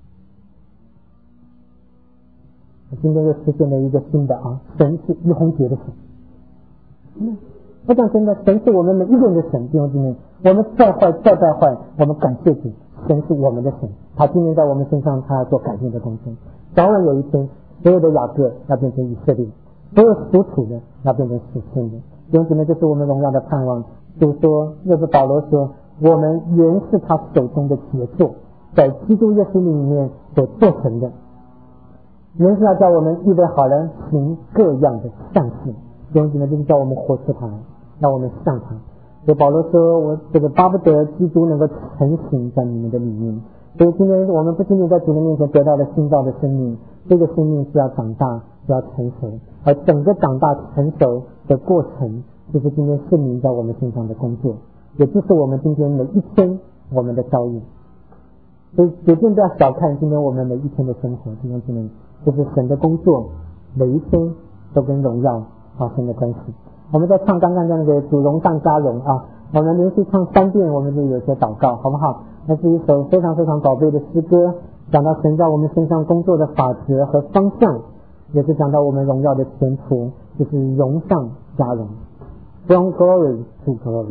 神。今天又出现了一个新的啊，神是于洪杰的神。嗯，我讲真的，神是我们每一个人的神，弟兄姊妹，我们再坏再败坏，我们感谢主，神是我们的神，他今天在我们身上，他要做改变的工作。早晚有一天，所有的雅各要变成以色列，所有属土的要变成属天的。弟兄姊妹，这是我们荣耀的盼望。主说，又是保罗说，我们原是他手中的杰作，在基督耶稣里面所做成的。原是要叫我们预备好了行各样的善事。弟兄姊妹，就是叫我们活出他来，让我们像他。 所以保罗说，我这个巴不得基督能够成型在你们的里面。所以今天我们不仅仅在主的面前得到了新造的生命，这个生命是要长大，是要成熟，而整个长大成熟的过程，就是今天圣灵在我们身上的工作，也就是我们今天每一天我们的遭遇。所以绝对不要小看今天我们每一天的生活，弟兄姊妹，就是神的工作，每一天都跟荣耀发生了关系。我们在唱刚刚的那个主荣上加荣啊，我们连续唱三遍，我们就有些祷告，好不好？那是一首非常非常宝贝的诗歌，讲到神在我们身上工作的法则和方向，也是讲到我们荣耀的前途，就是荣上加荣 ，From glory to glory。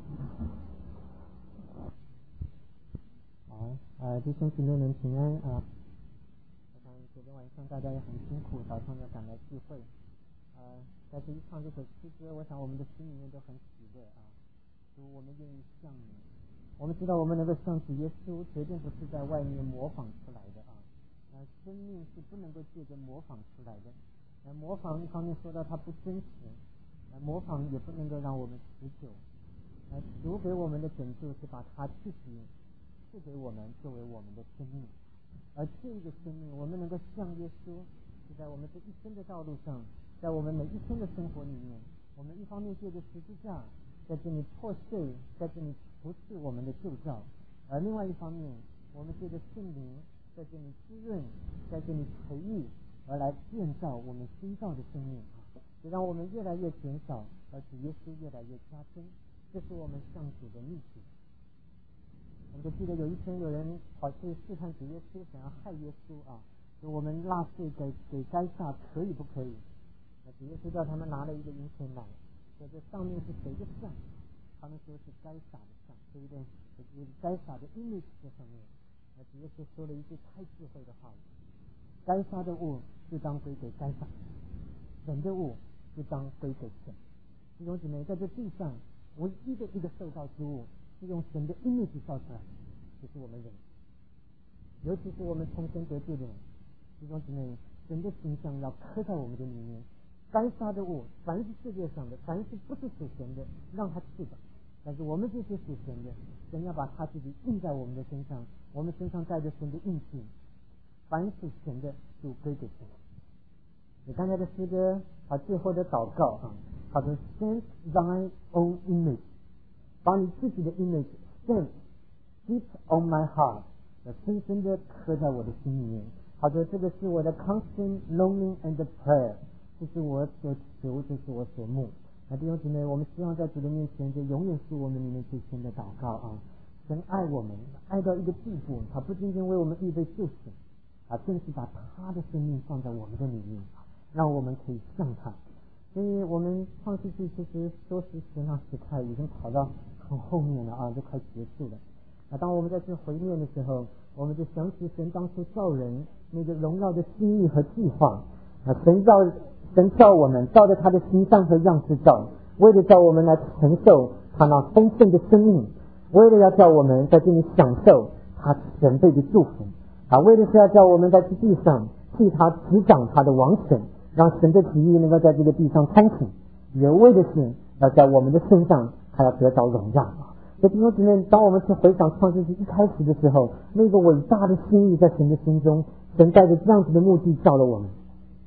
好，呃，弟兄姊妹们平安啊！我想昨天晚上大家也很辛苦，早上要赶来聚会，呃，在这一唱这首诗歌，我想我们的心里面都很喜乐啊，主，我们愿意向你。我们知道我们能够像主耶稣，绝对不是在外面模仿出来的啊。呃，生命是不能够借着模仿出来的。呃，模仿一方面说到它不真实，呃，模仿也不能够让我们持久。呃，主给我们的拯救是把他自己赐给我们作为我们的生命，而这个生命我们能够像耶稣，是在我们这一生的道路上，在我们每一天的生活里面，我们一方面借着十字架在这里破碎，在这里服侍我们的旧造，而另外一方面，我们借着圣灵在这里滋润，在这里培育，而来建造我们新造的生命，也让我们越来越减少，而主耶稣越来越加增。这是我们向主的秘诀。我们就记得有一天有人跑去试探主耶稣，想要害耶稣啊，说我们纳税给给该撒可以不可以？那主耶稣叫他们拿了一个银钱来。说这上面是谁的像？他们说是该撒的像，对不对？就是该撒的 image 在上面。那主耶稣说了一句太智慧的话语：该撒的物就当归给该撒，神的物就当归给神。弟兄姊妹，在这地上唯一的一个受造之物是用神的 image 造出来的，就是我们人，尤其是我们重生得救的人。弟兄姊妹，神的形象要刻在我们的里面。该杀的物，凡是世界上的，凡是不是属神的，让他去吧。但是我们这些属神的，神要把他自己印在我们的身上，我们身上带着神的印记。凡属神的，就归给神。你刚才的诗歌，他最后的祷告啊，他说 ：“Send thine own image， 把你自己的 image send deep on my heart， 深深的刻在我的心里面。”他说：“这个是我的 constant longing and prayer。”这是我所求，这是我所慕。那弟兄姊妹，我们希望在主的面前，这永远是我们里面最深的祷告啊！神爱我们，爱到一个地步，他不仅仅为我们预备救赎，啊，更是把他的生命放在我们的里面，让我们可以像他。所以我们创世纪其实说是十那时快已经跑到很后面了啊，就快结束了。啊，当我们在这回念的时候，我们就想起神当初造人那个荣耀的心意和计划啊，神造。神造我们，照着他的形象和样式造，为了叫我们来承受他那丰盛的生命，为了要叫我们在这里享受他神辈的祝福啊，为了是要叫我们在这地上替他执掌他的王权，让神的旨意能够在这个地上彰显，也为的是要在我们的身上他要得到荣耀啊。在弟兄姊妹，当我们去回想创世纪一开始的时候，那个伟大的心意在神的心中，神带着这样子的目的造了我们。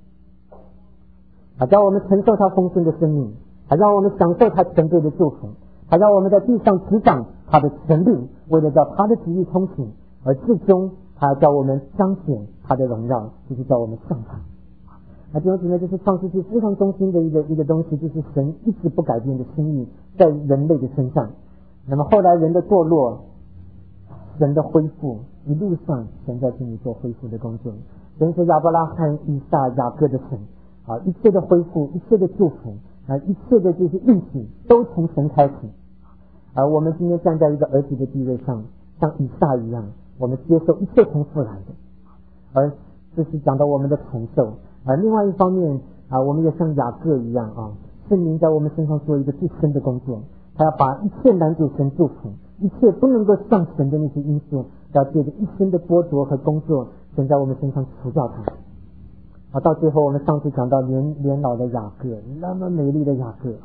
还让我们承受他丰盛的生命，还让我们享受他全备的祝福，还让我们在地上执掌他的权柄，为了叫他的旨意通行，而最终他要叫我们彰显他的荣耀，就是叫我们像他。那弟兄姊妹，这是创世纪非常中心的一个一个东西，就是神一直不改变的心意在人类的身上。那么后来人的堕落，神的恢复，一路上神在这里做恢复的工作。神是亚伯拉罕、以撒、雅各的神。啊，一切的恢复，一切的祝福，啊，一切的这些应许都从神开始。而我们今天站在一个儿子的地位上，像以撒一样，我们接受一切从父来的。而这是讲到我们的承受。而另外一方面啊，我们也像雅各一样啊，圣灵在我们身上做一个最深的工作，他要把一切拦阻神祝福，一切不能够像神的那些因素，要借着一生的剥夺和工作，神在我们身上除掉它。啊，到最后我们上次讲到年年老的雅各，那么美丽的雅各啊，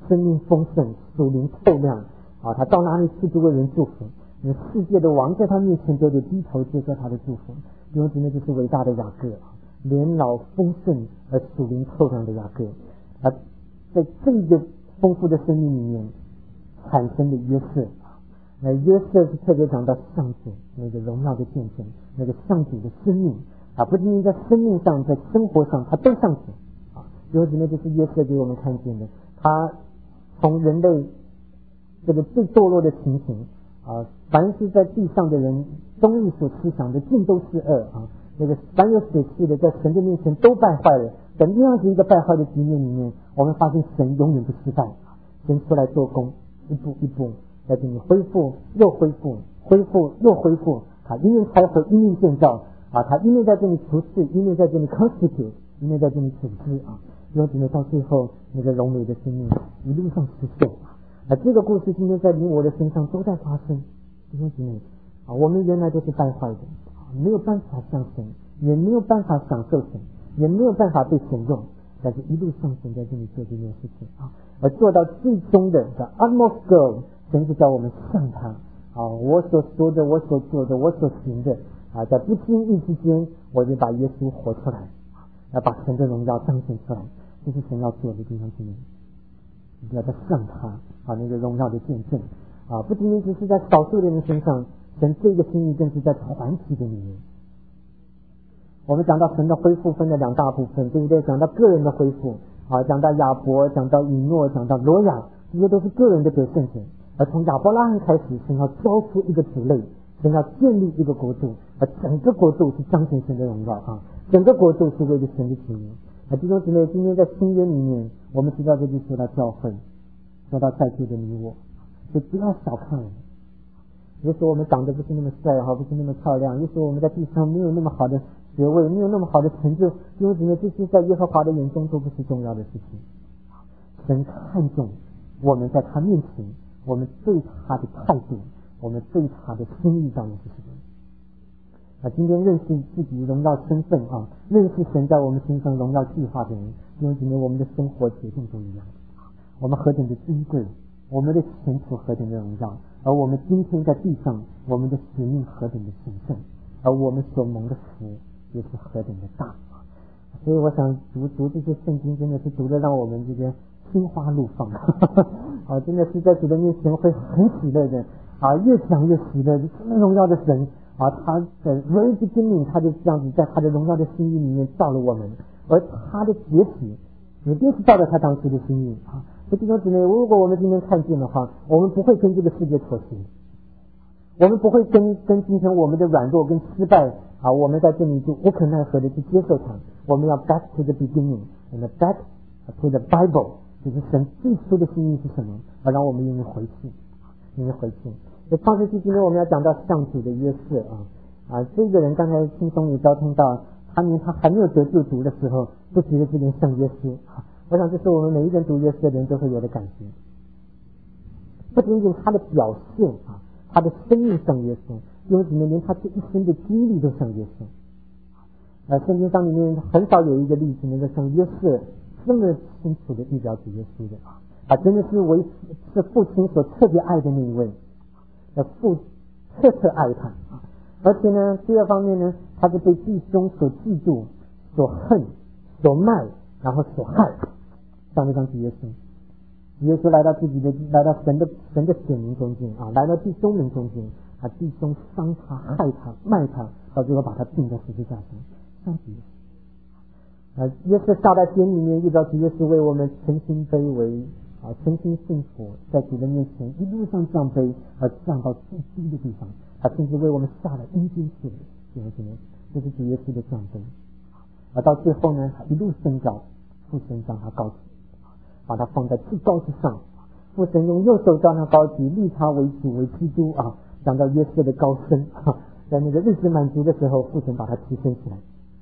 生命丰盛，属灵透亮啊！他到哪里去就为人祝福，世界的王在他面前都得低头接受他的祝福。弟兄姊妹，就是伟大的雅各啊，年老丰盛而属灵透亮的雅各啊，在这个丰富的生命里面产生的约瑟啊，那约瑟是特别讲到上主那个荣耀的见证，那个上主的生命啊，不仅仅在生命上，在生活上，他都上主啊。弟兄姊妹，这是约瑟给我们看见的，他从人类这个最堕落的情形啊，凡是在地上的人，终日所思想的尽都是恶啊。那个凡有血气的，在神的面前都败坏了。在那样子一个败坏的局面里面，我们发现神永远不失败，神出来做工，一步一步在这里恢复，又恢复，恢复又恢复。他一面拆毁，一面建造啊，他一面在这里除世，一面在这里 constitute， 一面在这里组织啊。有姊妹到最后，那个荣美的生命一路上实现啊。啊，这个故事今天在你我的身上都在发生。弟兄姊妹啊，我们原来都是败坏的，没有办法像神，也没有办法享受神，也没有办法被神用，但是一路上神在这里做这件事情啊，而做到最终的 the utmost goal， 神是叫我们像他啊，我所说的，我所做的，我所行的啊，在不经意之间，我就把耶稣活出来，要把神的荣耀彰显出来，这是神要做的地方之一。你要在像他啊，那个荣耀的见证啊，不仅仅只是在少数的人身上，神这个心意更是在团体的里面。我们讲到神的恢复分了两大部分，对不对？讲到个人的恢复啊，讲到亚伯，讲到以诺，讲到罗亚，这些都是个人的得胜者。而从亚伯拉罕开始，神要交出一个族类，神要建立一个国度，而整个国度是彰显神的荣耀啊，整个国度是为了神的旨意。啊，弟兄姊妹，今天在新约里面，我们知道这就说到教会，说到在座的你我，所以不要小看我们。也许我们长得不是那么帅哈，不是那么漂亮，也许我们在地上没有那么好的学位，没有那么好的成就，弟兄姊妹，这些在耶和华的眼中都不是重要的事情。神看重我们在他面前，我们对他的态度，我们对他的心意上面是什么？啊，今天认识自己荣耀身份啊，认识神在我们身上荣耀计划的人，弟兄姊妹，我们的生活决定都一样。我们何等的珍贵，我们的前途何等的荣耀，而我们今天在地上，我们的使命何等的神圣，而我们所蒙的福也是何等的大。所以我想读读这些圣经，真的是读得让我们这个心花怒放啊，真的是在主的面前会很喜乐的啊，越讲越喜乐，这么荣耀的神啊，他的 very beginning 他就这样子在他的荣耀的心意里面造了我们，而他的崛起也便是照着他当时的心意啊。所以弟兄姊妹，如果我们今天看见的话，我们不会跟这个世界妥协，我们不会跟跟今天我们的软弱跟失败啊，我们在这里就无可奈何的去接受它。我们要 back to the beginning， 我们 back to the Bible， 就是神最初的心意是什么，而让我们愿意回去，愿意回去。所以创世纪今天我们要讲到上主的约瑟啊啊，这个人刚才轻松也交通到，他连他还没有得救读的时候，都觉得这人像约瑟啊。我想这是我们每一个人读约瑟的人都会有的感觉，不仅仅他的表现啊，他的生命像约瑟，因为里面连他这一生的经历都像约瑟。呃，圣经上里面很少有一个例子能够像约瑟这么清楚的预表主耶稣的啊，啊，真的是为是父亲所特别爱的那一位，呃，父特特爱他啊，而且呢，第二方面呢，他是被弟兄所嫉妒、所恨、所卖，然后所害。像这张主耶稣，主耶稣来到自己的，来到神的神的选民中间啊，来到弟兄们中间啊，弟兄伤他、害他、卖他，到最后把他钉在十字架上，像主耶稣。啊，耶稣下在监里面，遇到主耶稣为我们诚心卑微啊，诚心信服，在主的面前一路上降卑，而降到最低的地方，他甚至为我们下了阴间去了，弟兄姊妹，这是主耶稣的降卑。而到最后呢，他一路升高，父神将他高举，把他放在最高之上，父神用右手将他高举，立他为主为基督啊，讲到约瑟的高升啊，在那个日子满足的时候，父神把他提升起来。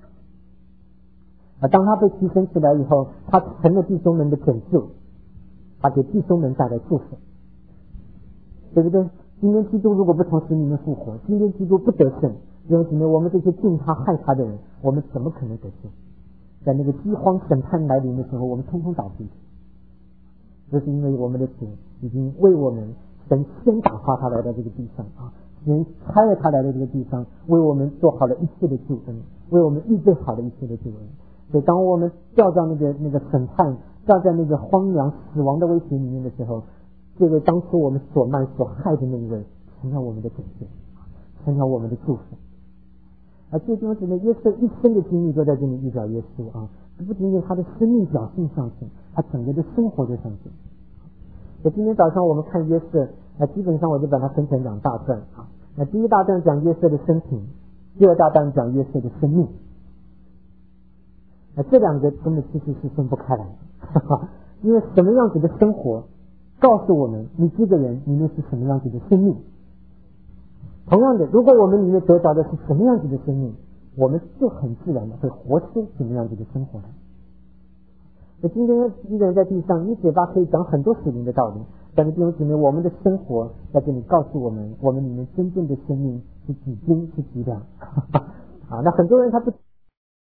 啊，当他被提升起来以后，他成了弟兄们的拯救，他给弟兄们带来祝福，对不对？今天基督如果不从死里面复活，今天基督不得胜，弟兄姊妹，我们这些敬他害他的人，我们怎么可能得胜？在那个饥荒审判来临的时候，我们通通倒闭。 这是因为我们的主已经为我们，神先打发他来到这个地上啊，神差了他来到这个地上，为我们做好了一切的救恩，为我们预备好了一切的救恩。所以当我们掉到那个那个审判，掉在那个荒凉死亡的威胁里面的时候，这位当初我们所慢所害的那一位成了我们的拯救，成了我们的祝福。而这弟兄姊妹，耶稣一生的经历都在这里预表耶稣啊，不仅仅他的生命表现上去，他整个的生活就上去。所以今天早上我们看约瑟，那基本上我就把它分成两大段啊。那第一大段讲约瑟的生平，第二大段讲约瑟的生命。那这两个根本其实是分不开来的，因为什么样子的生活告诉我们你这个人里面是什么样子的生命。同样的，如果我们里面得着的是什么样子的生命，我们就很自然的会活出什么样子的生活来。所以今天一个人在地上，你嘴巴可以讲很多属灵的道理，但是弟兄姊妹，我们的生活在这里告诉我们，我们里面真正的生命是几斤是几两啊？那很多人他不